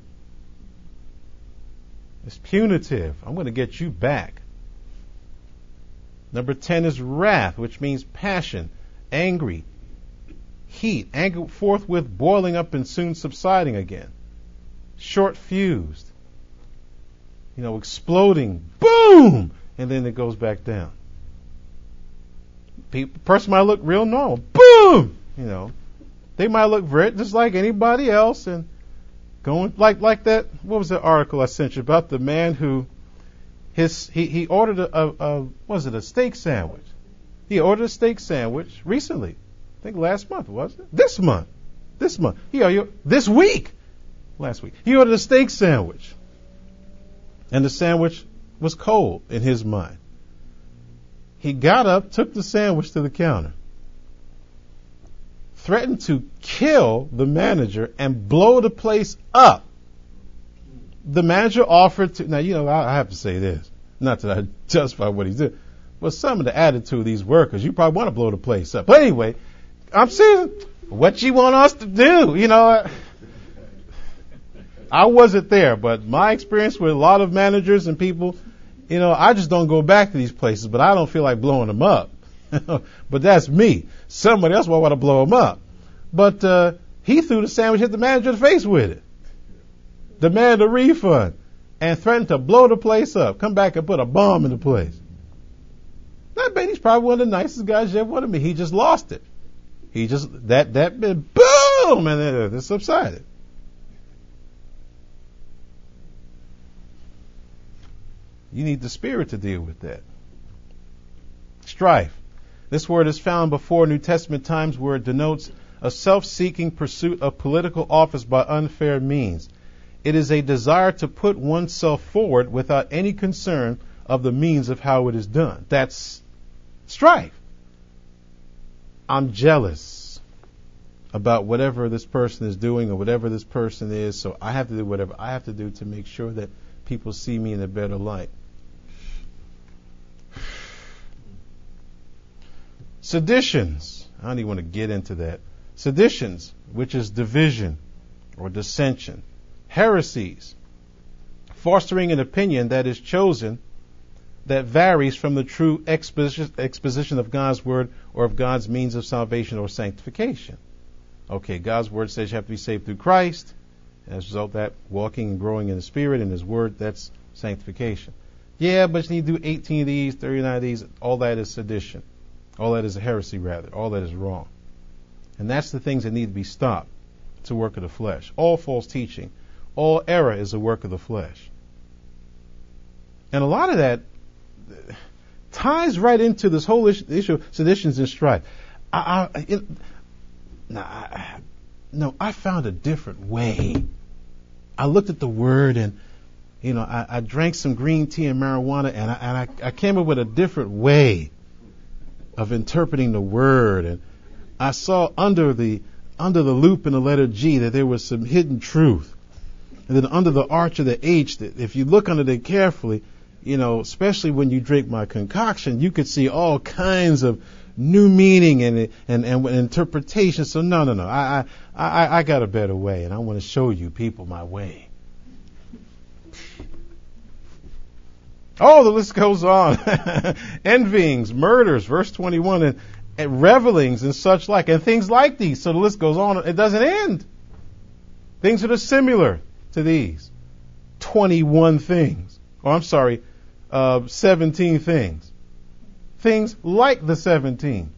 It's punitive. I'm going to get you back. Number 10 is wrath, which means passion, angry, heat, anger forthwith boiling up and soon subsiding again. Short fused. Exploding. Boom! And then it goes back down. Person might look real normal. Boom! They might look just like anybody else and going like that. What was the article I sent you about the man who he ordered a steak sandwich. He ordered a steak sandwich recently. I think last month, wasn't it? This month. This week. Last week. He ordered a steak sandwich. And the sandwich was cold in his mind. He got up, took the sandwich to the counter, threatened to kill the manager and blow the place up. The manager offered to, now, I have to say this, not that I justify what he did, but some of the attitude of these workers, you probably want to blow the place up. But anyway, I'm saying, what you want us to do? I wasn't there, but my experience with a lot of managers and people, I just don't go back to these places, but I don't feel like blowing them up. But that's me. Somebody else might want to blow them up. But he threw the sandwich, hit the manager in the face with it, demanded a refund, and threatened to blow the place up, come back and put a bomb in the place. I bet he's probably one of the nicest guys you ever wanted to meet. He just lost it. He just, that bit, boom, and it subsided. You need the Spirit to deal with that. Strife. This word is found before New Testament times where it denotes a self-seeking pursuit of political office by unfair means. It is a desire to put oneself forward without any concern of the means of how it is done. That's strife. I'm jealous about whatever this person is doing or whatever this person is, so I have to do whatever I have to do to make sure that people see me in a better light. Seditions. I don't even want to get into that. Seditions, which is division or dissension. Heresies. Fostering an opinion that is chosen that varies from the true exposition of God's word or of God's means of salvation or sanctification. Okay, God's word says you have to be saved through Christ. As a result of that, walking and growing in the Spirit and His word, that's sanctification. Yeah, but you need to do 18 of these, 39 of these. All that is sedition. All that is a heresy, rather. All that is wrong. And that's the things that need to be stopped. It's a work of the flesh. All false teaching, all error is a work of the flesh. And a lot of that ties right into this whole issue of seditions and strife. I found a different way. I looked at the word and, I drank some green tea and marijuana and I came up with a different way of interpreting the word. And I saw under the loop in the letter G that there was some hidden truth. And then under the arch of the H, that if you look under it carefully, especially when you drink my concoction, you could see all kinds of new meaning and interpretation. So no. I got a better way, and I want to show you people my way. Oh, the list goes on. Envyings, murders, verse 21, and revelings and such like, and things like these. So the list goes on. It doesn't end. Things that are similar to these. 21 things. 17 things. Things like the 17.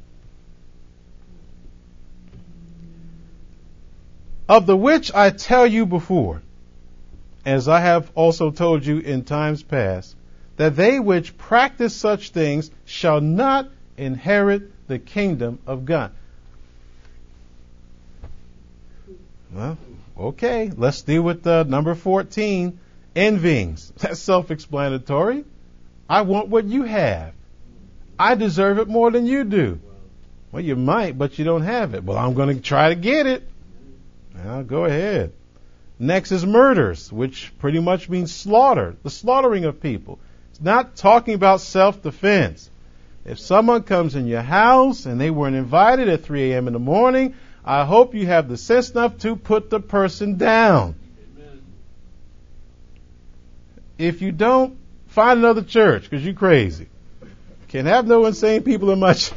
Of the which I tell you before, as I have also told you in times past, that they which practice such things shall not inherit the kingdom of God. Well, okay, let's deal with number 14, envyings. That's self-explanatory. I want what you have. I deserve it more than you do. Well, you might, but you don't have it. Well, I'm going to try to get it. Well, go ahead. Next is murders, which pretty much means slaughter, the slaughtering of people. It's not talking about self-defense. If someone comes in your house and they weren't invited at 3 a.m. in the morning, I hope you have the sense enough to put the person down. Amen. If you don't, find another church because you're crazy. Can't have no insane people in my church.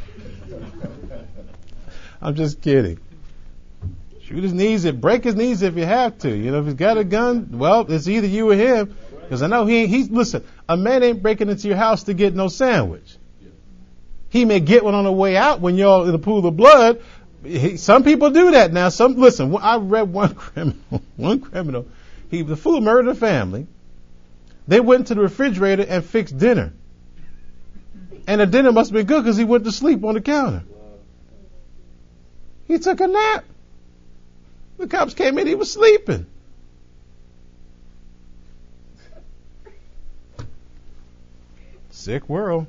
I'm just kidding. Shoot his knees, break his knees if you have to. If he's got a gun, well, it's either you or him. Because I know he's listen, a man ain't breaking into your house to get no sandwich. He may get one on the way out when you're in the pool of blood. Some people do that now. I read one criminal, the fool murdered a family. They went to the refrigerator and fixed dinner. And the dinner must have been good because he went to sleep on the counter. He took a nap. The cops came in, he was sleeping. Sick world.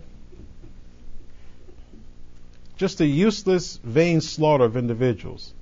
Just a useless, vain slaughter of individuals.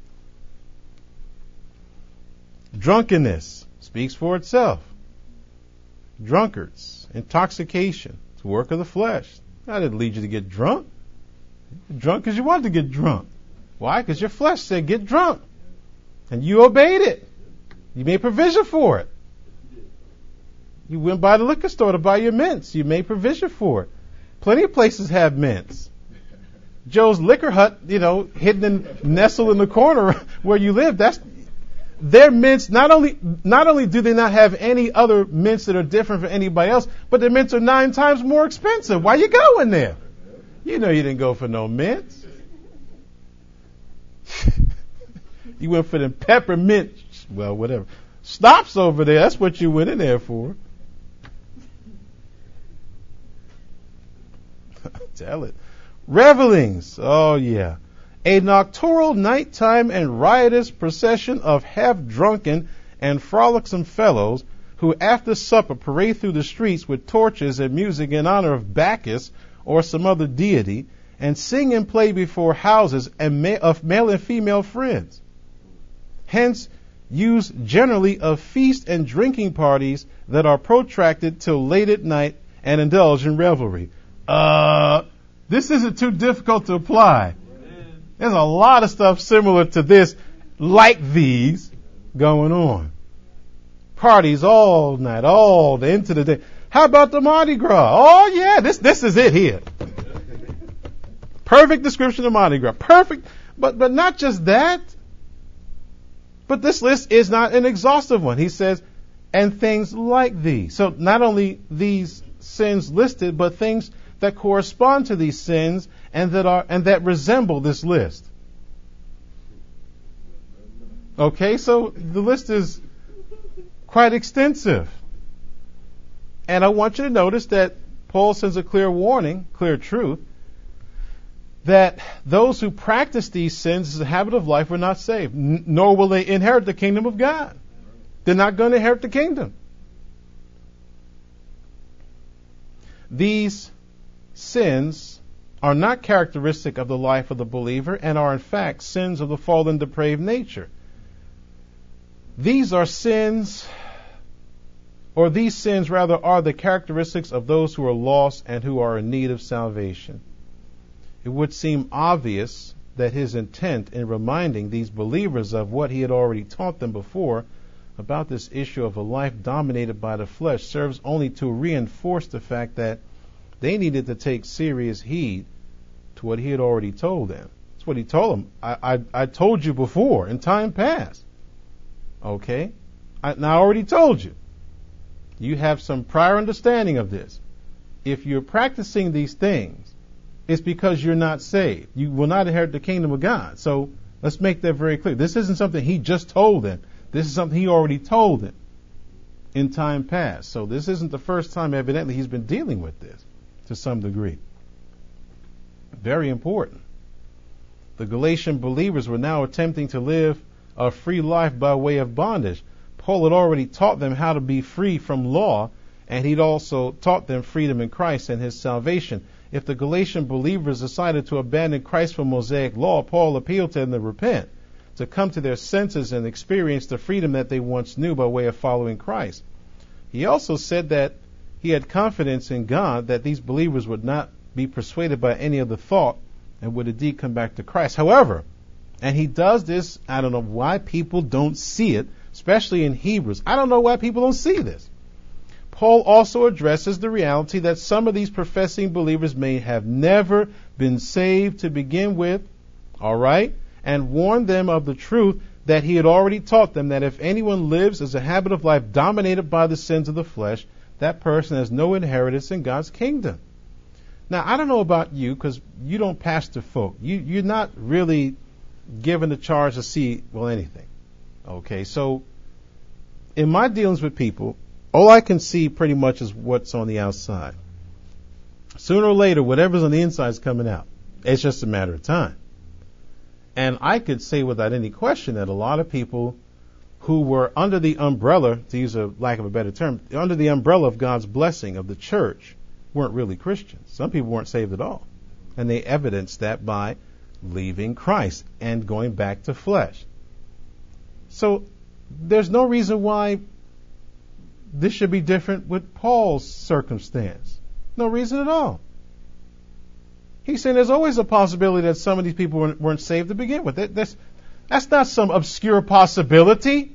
Drunkenness speaks for itself. Drunkards, intoxication, it's a work of the flesh. I didn't lead you to get drunk. You're drunk because you wanted to get drunk. Why? Because your flesh said get drunk. And you obeyed it. You made provision for it. You went by the liquor store to buy your mints. You made provision for it. Plenty of places have mints. Joe's Liquor Hut, hidden and nestled in the corner where you live, that's their mints. Not only do they not have any other mints that are different from anybody else, but their mints are 9 times more expensive. Why you going there? You know you didn't go for no mints. You went for them peppermint, well, whatever. Stops over there. That's what you went in there for. Tell it. Revelings. Oh, yeah. A nocturnal, nighttime, and riotous procession of half-drunken and frolicsome fellows who after supper parade through the streets with torches and music in honor of Bacchus or some other deity, and sing and play before houses of male and female friends. Hence, use generally of feast and drinking parties that are protracted till late at night and indulge in revelry. This isn't too difficult to apply. There's a lot of stuff similar to this, like these, going on. Parties all night, all the into the day. How about the Mardi Gras? Oh yeah, this is it here. Perfect description of Mardi Gras. Perfect, but not just that. But this list is not an exhaustive one. He says, and things like these. So not only these sins listed, but things that correspond to these sins and that resemble this list. Okay, so the list is quite extensive. And I want you to notice that Paul sends a clear warning, clear truth, that those who practice these sins as a habit of life are not saved, nor will they inherit the kingdom of God. They're not going to inherit the kingdom. These sins are not characteristic of the life of the believer and are in fact sins of the fallen, depraved nature. These sins are the characteristics of those who are lost and who are in need of salvation. It would seem obvious that his intent in reminding these believers of what he had already taught them before about this issue of a life dominated by the flesh serves only to reinforce the fact that they needed to take serious heed to what he had already told them. That's what he told them. I told you before in time past. Okay? I already told you. You have some prior understanding of this. If you're practicing these things, it's because you're not saved. You will not inherit the kingdom of God. So let's make that very clear. This isn't something he just told them. This is something he already told them in time past. So this isn't the first time, evidently, he's been dealing with this to some degree. Very important. The Galatian believers were now attempting to live a free life by way of bondage. Paul had already taught them how to be free from law, and he'd also taught them freedom in Christ and his salvation. If the Galatian believers decided to abandon Christ for Mosaic law, Paul appealed to them to repent, to come to their senses and experience the freedom that they once knew by way of following Christ. He also said that he had confidence in God that these believers would not be persuaded by any other thought and would indeed come back to Christ. However, and he does this, I don't know why people don't see it, especially in Hebrews. I don't know why people don't see this. Paul also addresses the reality that some of these professing believers may have never been saved to begin with, all right, and warned them of the truth that he had already taught them, that if anyone lives as a habit of life dominated by the sins of the flesh, that person has no inheritance in God's kingdom. Now, I don't know about you, because you don't pastor folk. You're not really given the charge to see, anything. Okay, so in my dealings with people, All I can see pretty much is what's on the outside. Sooner or later, whatever's on the inside is coming out. It's just a matter of time. And I could say without any question that a lot of people who were under the umbrella, to use a lack of a better term, under the umbrella of God's blessing of the church, weren't really Christians. Some people weren't saved at all. And they evidenced that by leaving Christ and going back to flesh. So there's no reason why this should be different with Paul's circumstance. No reason at all. He's saying there's always a possibility that some of these people weren't saved to begin with. That's not some obscure possibility.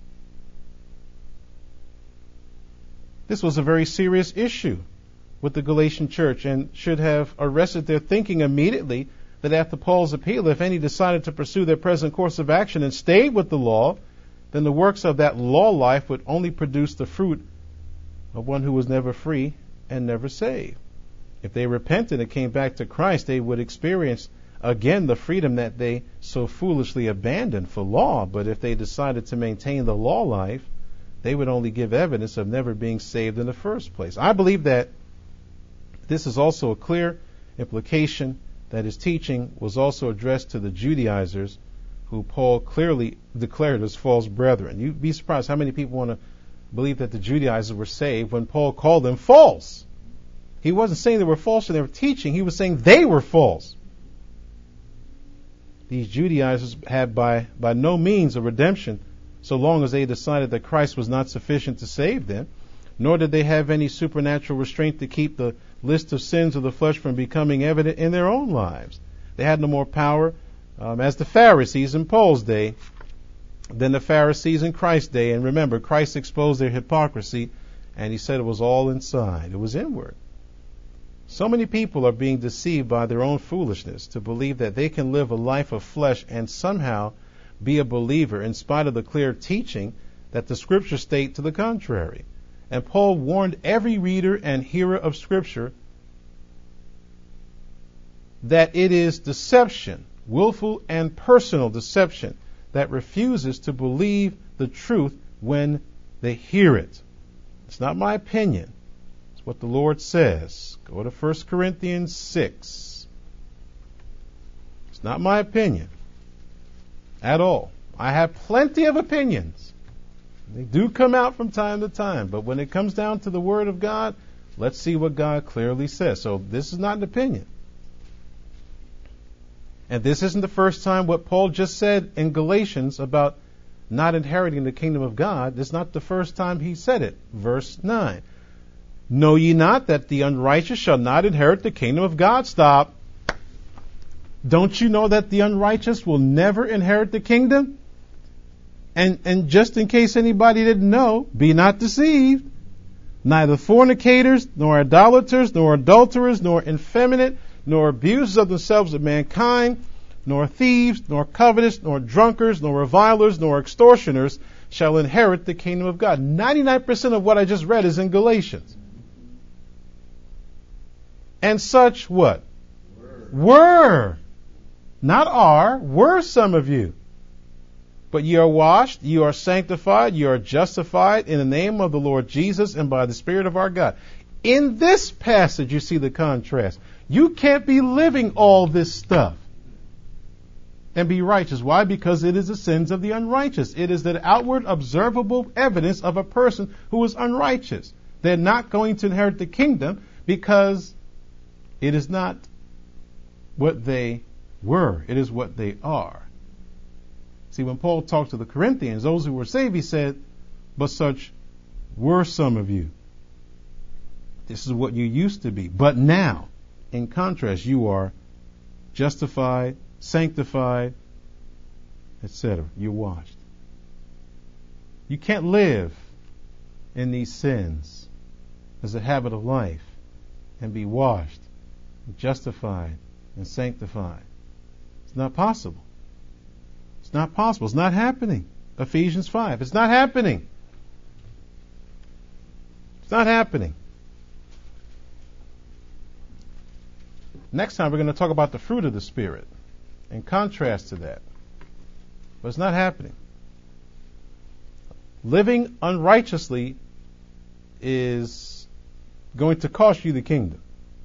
This was a very serious issue with the Galatian church and should have arrested their thinking immediately that after Paul's appeal, if any decided to pursue their present course of action and stayed with the law, then the works of that law life would only produce the fruit of one who was never free and never saved. If they repented and came back to Christ, they would experience again the freedom that they so foolishly abandoned for law. But if they decided to maintain the law life, they would only give evidence of never being saved in the first place. I believe that this is also a clear implication that his teaching was also addressed to the Judaizers, who Paul clearly declared as false brethren. You'd be surprised how many people want to believe that the Judaizers were saved when Paul called them false. He wasn't saying they were false in their teaching. He was saying they were false. These Judaizers had by no means a redemption so long as they decided that Christ was not sufficient to save them, nor did they have any supernatural restraint to keep the list of sins of the flesh from becoming evident in their own lives. They had no more power as the Pharisees in Paul's day than the Pharisees in Christ's day. And remember, Christ exposed their hypocrisy, and he said it was all inside. It was inward. So many people are being deceived by their own foolishness to believe that they can live a life of flesh and somehow be a believer in spite of the clear teaching that the Scriptures state to the contrary. And Paul warned every reader and hearer of Scripture that it is deception, willful and personal deception, that refuses to believe the truth when they hear it. It's not my opinion. It's what the Lord says. Go to 1 Corinthians 6. It's not my opinion at all. I have plenty of opinions. They do come out from time to time, but when it comes down to the Word of God, let's see what God clearly says. So this is not an opinion. And this isn't the first time what Paul just said in Galatians about not inheriting the kingdom of God. This is not the first time he said it. Verse 9. Know ye not that the unrighteous shall not inherit the kingdom of God? Stop. Don't you know that the unrighteous will never inherit the kingdom? And just in case anybody didn't know, be not deceived. Neither fornicators, nor idolaters, nor adulterers, nor effeminate, nor abusers of themselves of mankind, nor thieves, nor covetous, nor drunkards, nor revilers, nor extortioners shall inherit the kingdom of God. 99% of what I just read is in Galatians. And such what? Were. Not are. Were some of you. But ye are washed, ye are sanctified, ye are justified in the name of the Lord Jesus and by the Spirit of our God. In this passage, you see the contrast. You can't be living all this stuff and be righteous. Why? Because it is the sins of the unrighteous. It is the outward observable evidence of a person who is unrighteous. They're not going to inherit the kingdom because it is not what they were. It is what they are. See, when Paul talked to the Corinthians, those who were saved, he said, but such were some of you. This is what you used to be. But now, in contrast, you are justified, sanctified, etc. You're washed. You can't live in these sins as a habit of life and be washed, and justified, and sanctified. It's not possible. It's not possible. It's not happening. Ephesians 5. It's not happening. It's not happening. Next time we're going to talk about the fruit of the Spirit in contrast to that. But it's not happening. Living unrighteously is going to cost you the kingdom.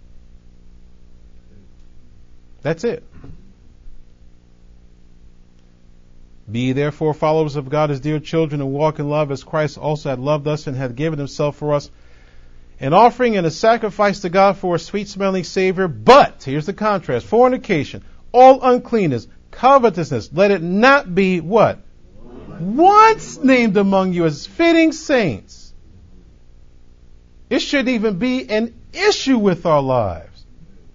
That's it. Be therefore followers of God as dear children, and walk in love as Christ also had loved us and hath given himself for us, an offering and a sacrifice to God for a sweet-smelling Savior. But, here's the contrast, fornication, all uncleanness, covetousness, let it not be what? Once named among you as fitting saints. It shouldn't even be an issue with our lives.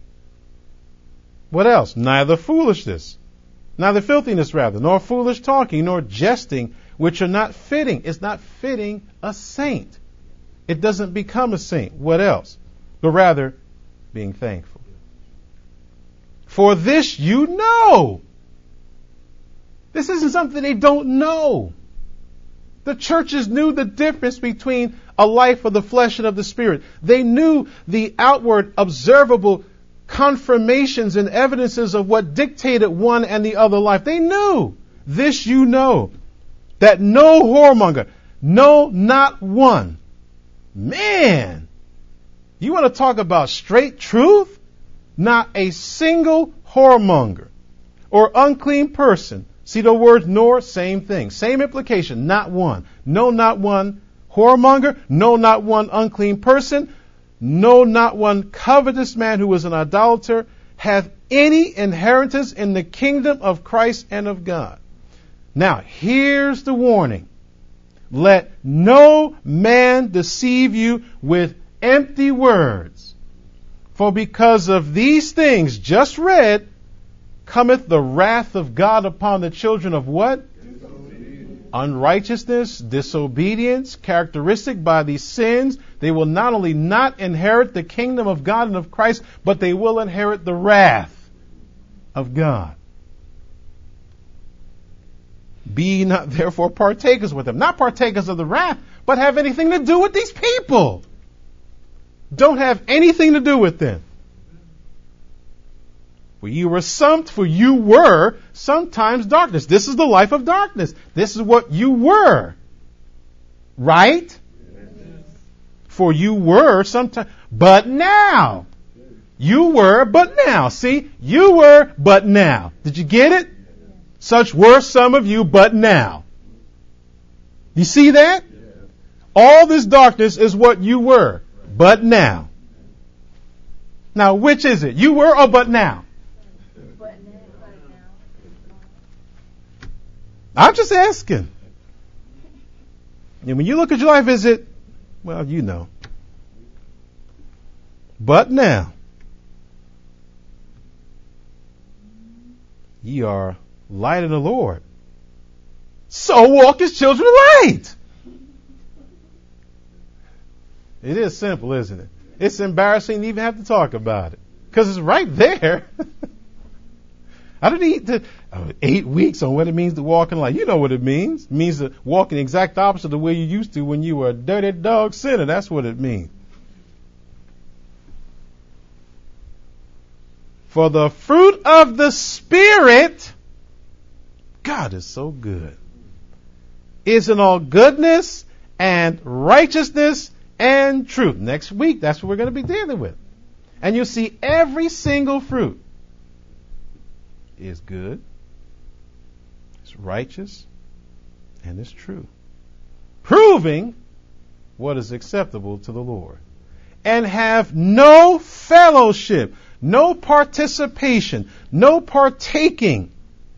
What else? Neither foolishness, neither filthiness rather, nor foolish talking, nor jesting, which are not fitting. It's not fitting a saint. It doesn't become a saint. What else? But rather, being thankful. For this you know. This isn't something they don't know. The churches knew the difference between a life of the flesh and of the spirit. They knew the outward, observable confirmations and evidences of what dictated one and the other life. They knew. This you know. That no whoremonger, no, not one. Man, you want to talk about straight truth? Not a single whoremonger or unclean person. See the word nor, same thing. Same implication, not one. No, not one whoremonger. No, not one unclean person. No, not one covetous man who is an idolater hath any inheritance in the kingdom of Christ and of God. Now, here's the warning. Let no man deceive you with empty words. For because of these things just read, cometh the wrath of God upon the children of what? Unrighteousness, disobedience, characteristic by these sins. They will not only not inherit the kingdom of God and of Christ, but they will inherit the wrath of God. Be not therefore partakers with them. Not partakers of the wrath, but have anything to do with these people. Don't have anything to do with them. For you were sometimes darkness. This is the life of darkness. This is what you were. Right? Yes. For you were sometimes, but now. You were, but now. See? You were, but now. Did you get it? Such were some of you, but now. You see that? All this darkness is what you were, but now. Now, which is it? You were or but now? I'm just asking. And when you look at your life, is it, well, you know. But now, ye are light in the Lord. So walk as children of light. It is simple, isn't it? It's embarrassing to even have to talk about it. Because it's right there. I don't need to 8 weeks on what it means to walk in light. You know what it means. It means to walk in the exact opposite of the way you used to when you were a dirty dog sinner. That's what it means. For the fruit of the Spirit, God is so good, is in all goodness and righteousness and truth. Next week, that's what we're going to be dealing with. And you'll see every single fruit is good, it's righteous, and it's true. Proving what is acceptable to the Lord. And have no fellowship, no participation, no partaking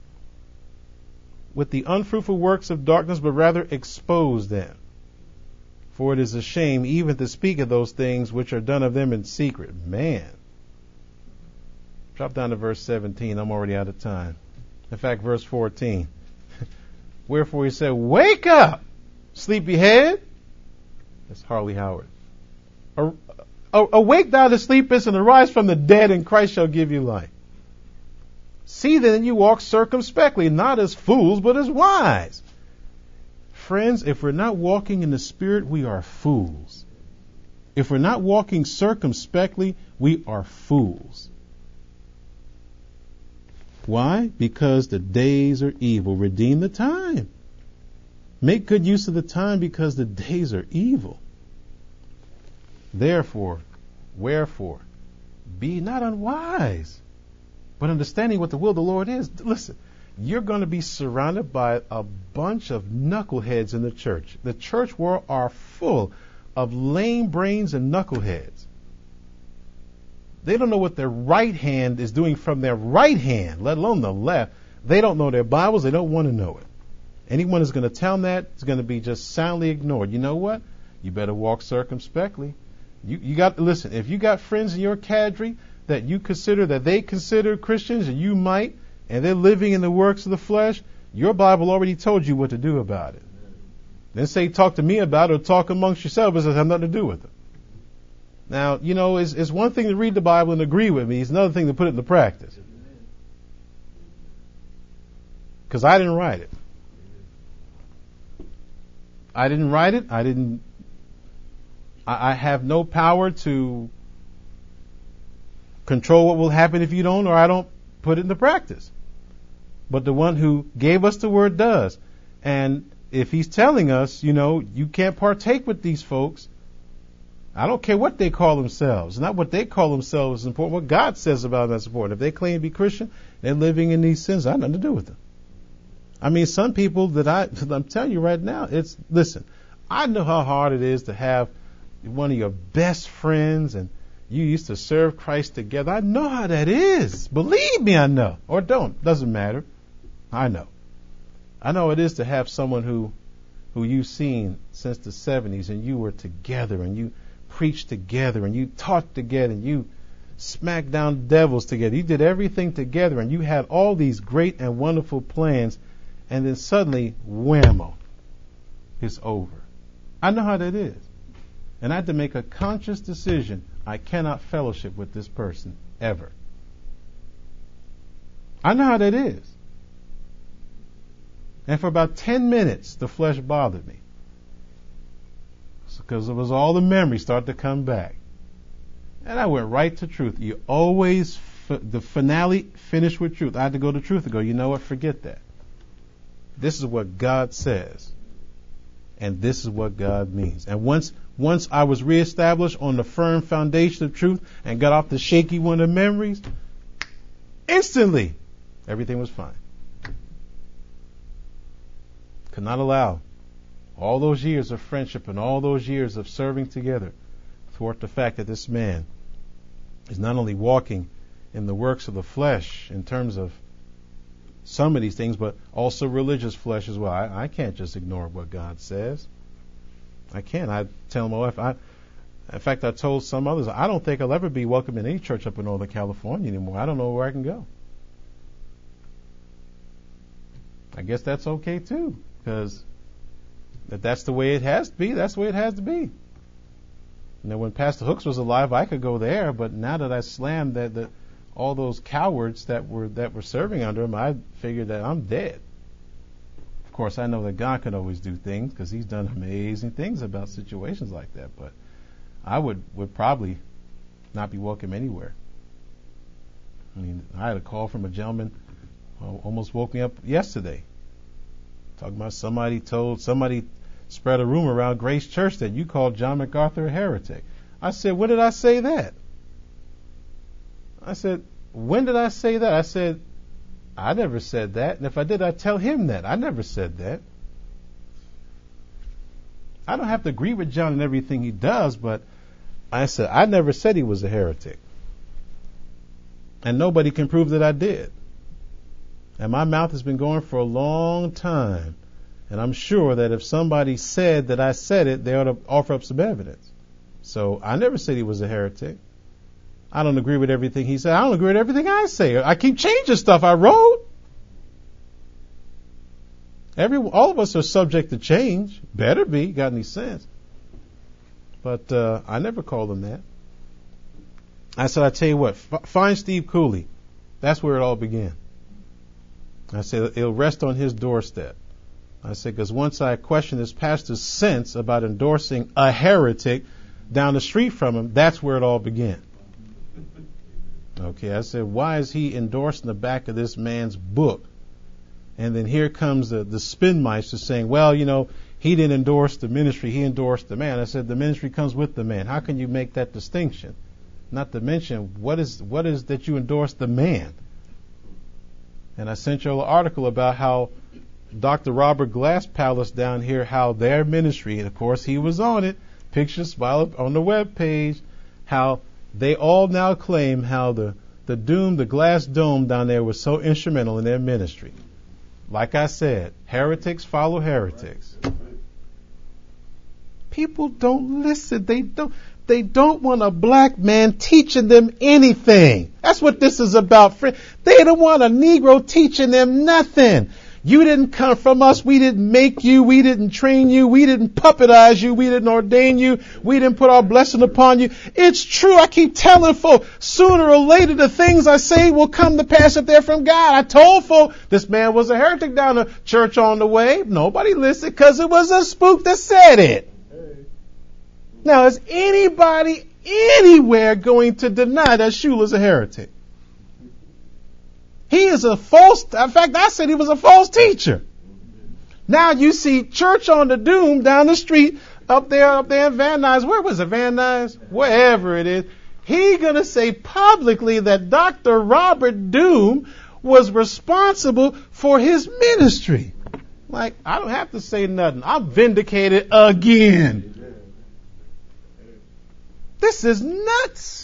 with the unfruitful works of darkness, but rather expose them. For it is a shame even to speak of those things which are done of them in secret. Man. Drop down to verse 17. I'm already out of time. In fact, verse 14. Wherefore he said, wake up, sleepyhead. That's Harley Howard. Awake thou that sleepest, and arise from the dead, and Christ shall give you life. See then you walk circumspectly, not as fools, but as wise. Friends, if we're not walking in the Spirit, we are fools. If we're not walking circumspectly, we are fools. Why? Because the days are evil. Redeem the time. Make good use of the time because the days are evil. Therefore, wherefore, be not unwise, but understanding what the will of the Lord is. Listen, you're going to be surrounded by a bunch of knuckleheads in the church. The church world are full of lame brains and knuckleheads. They don't know what their right hand is doing from their right hand, let alone the left. They don't know their Bibles. They don't want to know it. Anyone who's going to tell them that is going to be just soundly ignored. You know what? You better walk circumspectly. You got to listen. If you got friends in your cadre that you consider that they consider Christians, and you might, and they're living in the works of the flesh, your Bible already told you what to do about it. Then say, talk to me about it, or talk amongst yourselves. It has nothing to do with it. Now, you know, it's one thing to read the Bible and agree with me. It's another thing to put it into practice. Because I didn't write it. I have no power to control what will happen if you don't, or I don't put it into practice. But the one who gave us the word does. And if he's telling us, you know, you can't partake with these folks, I don't care what they call themselves. Not what they call themselves is important. What God says about them is important. If they claim to be Christian, they're living in these sins, I have nothing to do with them. I mean, some people that I'm telling you right now, listen, I know how hard it is to have one of your best friends and you used to serve Christ together. I know how that is. Believe me, I know. Or don't. Doesn't matter. I know. I know it is to have someone who you've seen since the 70s, and you were together, and you preached together, and you taught together, and you smacked down devils together. You did everything together, and you had all these great and wonderful plans, and then suddenly, whammo, it's over. I know how that is. And I had to make a conscious decision. I cannot fellowship with this person ever. I know how that is. And for about 10 minutes, the flesh bothered me. Because it was all the memories started to come back. And I went right to truth. You always, the finale finished with truth. I had to go to truth and go, you know what, forget that. This is what God says. And this is what God means. And once I was reestablished on the firm foundation of truth and got off the shaky one of memories, instantly, everything was fine. Could not allow all those years of friendship and all those years of serving together thwart the fact that this man is not only walking in the works of the flesh in terms of some of these things, but also religious flesh as well. I can't just ignore what God says. I can't. I tell my wife, in fact, I told some others, I don't think I'll ever be welcome in any church up in Northern California anymore. I don't know where I can go. I guess that's okay too, because if that's the way it has to be, that's the way it has to be. You know, when Pastor Hooks was alive, I could go there, but now that I slammed all those cowards that were serving under him, I figured that I'm dead. Of course, I know that God can always do things because He's done amazing things about situations like that. But I would probably not be welcome anywhere. I mean, I had a call from a gentleman who almost woke me up yesterday, talking about somebody spread a rumor around Grace Church that you called John MacArthur a heretic. I said, when did I say that? I said, when did I say that? I said, I never said that. And if I did, I'd tell him that. I never said that. I don't have to agree with John in everything he does, but I said, I never said he was a heretic. And nobody can prove that I did. And my mouth has been going for a long time. And I'm sure that if somebody said that I said it, they ought to offer up some evidence. So I never said he was a heretic. I don't agree with everything he said. I don't agree with everything I say. I keep changing stuff I wrote. All of us are subject to change. Better be. Got any sense? But I never called him that. I said, I tell you what, find Steve Cooley. That's where it all began. I said, it'll rest on his doorstep. I said, because once I questioned his pastor's sense about endorsing a heretic down the street from him, that's where it all began. Okay, I said, why is he endorsing the back of this man's book? And then here comes the spin meister saying, well, you know, he didn't endorse the ministry, he endorsed the man. I said the ministry comes with the man. How can you make that distinction? Not to mention, what is that you endorse the man? And I sent you an article about how Dr. Robert Glass Palace down here, how their ministry, and of course he was on it, pictures on the web page, how they all now claim how the glass dome down there was so instrumental in their ministry. Like I said, heretics follow heretics. People don't listen. They don't want a black man teaching them anything. That's what this is about. They don't want a Negro teaching them nothing. You didn't come from us. We didn't make you. We didn't train you. We didn't puppetize you. We didn't ordain you. We didn't put our blessing upon you. It's true. I keep telling folk, sooner or later the things I say will come to pass if they're from God. I told folk this man was a heretic down the church on the way. Nobody listened because it was a spook that said it. Now, is anybody anywhere going to deny that Shula's a heretic? He is a false, in fact, I said he was a false teacher. Now you see Church on the Doom down the street, up there in Van Nuys. Where was it, Van Nuys? Wherever it is. He gonna say publicly that Dr. Robert Doom was responsible for his ministry. Like, I don't have to say nothing. I'm vindicated again. This is nuts.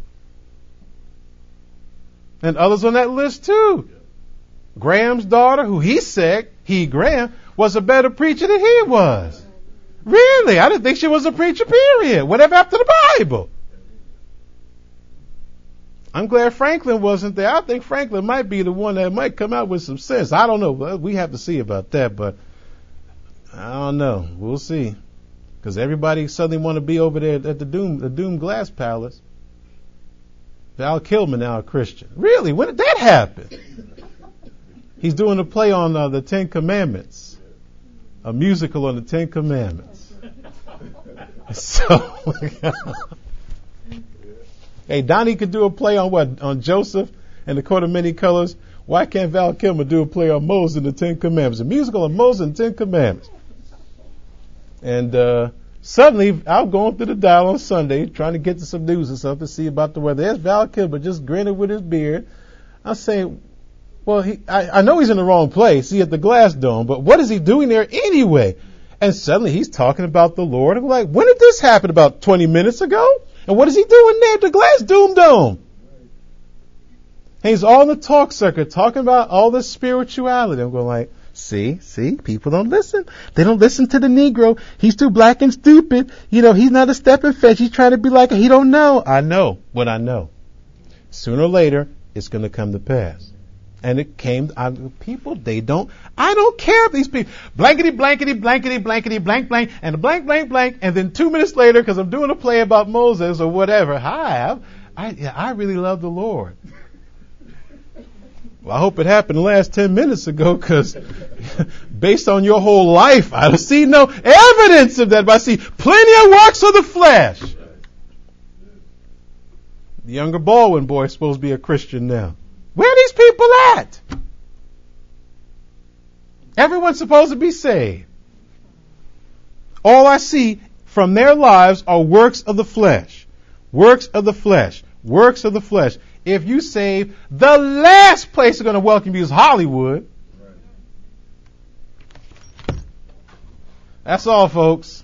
And others on that list too. Graham's daughter, who he said, Graham, was a better preacher than he was. Really? I didn't think she was a preacher, period. Whatever happened to the Bible? I'm glad Franklin wasn't there. I think Franklin might be the one that might come out with some sense. I don't know. We have to see about that, but I don't know. We'll see. Because everybody suddenly want to be over there at the Doom Glass Palace. Val Kilmer now a Christian. Really? When did that happen? He's doing a play on the Ten Commandments. A musical on the Ten Commandments. So, hey, Donnie could do a play on what? On Joseph and the Coat of Many Colors. Why can't Val Kilmer do a play on Moses and the Ten Commandments? A musical on Moses and the Ten Commandments. And suddenly, I'm going through the dial on Sunday, trying to get to some news and stuff to see about the weather. There's Val Kilmer just grinning with his beard. I'm saying, well, I know he's in the wrong place. He's at the Glass Dome, but what is he doing there anyway? And suddenly he's talking about the Lord. I'm like, when did this happen? About 20 minutes ago? And what is he doing there at the Glass Dome? And he's all in the talk circuit talking about all this spirituality. I'm going like, see, people don't listen. They don't listen to the Negro. He's too black and stupid. You know, he's not a stepping fetch. He's trying to be like, he don't know. I know what I know. Sooner or later, it's going to come to pass. And it came, people, I don't care if these people, blankety, blankety, blankety, blankety, blank, blank, and a blank, blank, blank, and then 2 minutes later, because I'm doing a play about Moses or whatever, I really love the Lord. Well, I hope it happened the last 10 minutes ago, because based on your whole life, I don't see no evidence of that, but I see plenty of works of the flesh. The younger Baldwin boy is supposed to be a Christian now. Where are these people at? Everyone's supposed to be saved. All I see from their lives are works of the flesh. Works of the flesh. Works of the flesh. If you save, the last place they're going to welcome you is Hollywood. That's all, folks.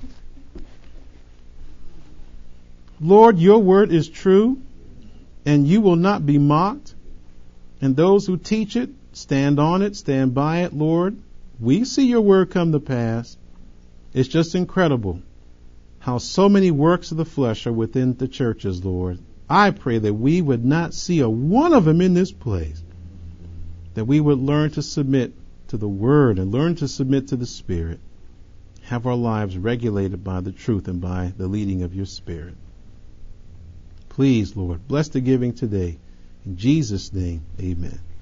Lord, your word is true, and you will not be mocked. And those who teach it, stand on it, stand by it, Lord. We see your word come to pass. It's just incredible how so many works of the flesh are within the churches, Lord. I pray that we would not see a one of them in this place, that we would learn to submit to the word and learn to submit to the Spirit, have our lives regulated by the truth and by the leading of your Spirit. Please, Lord, bless the giving today. In Jesus' name, amen.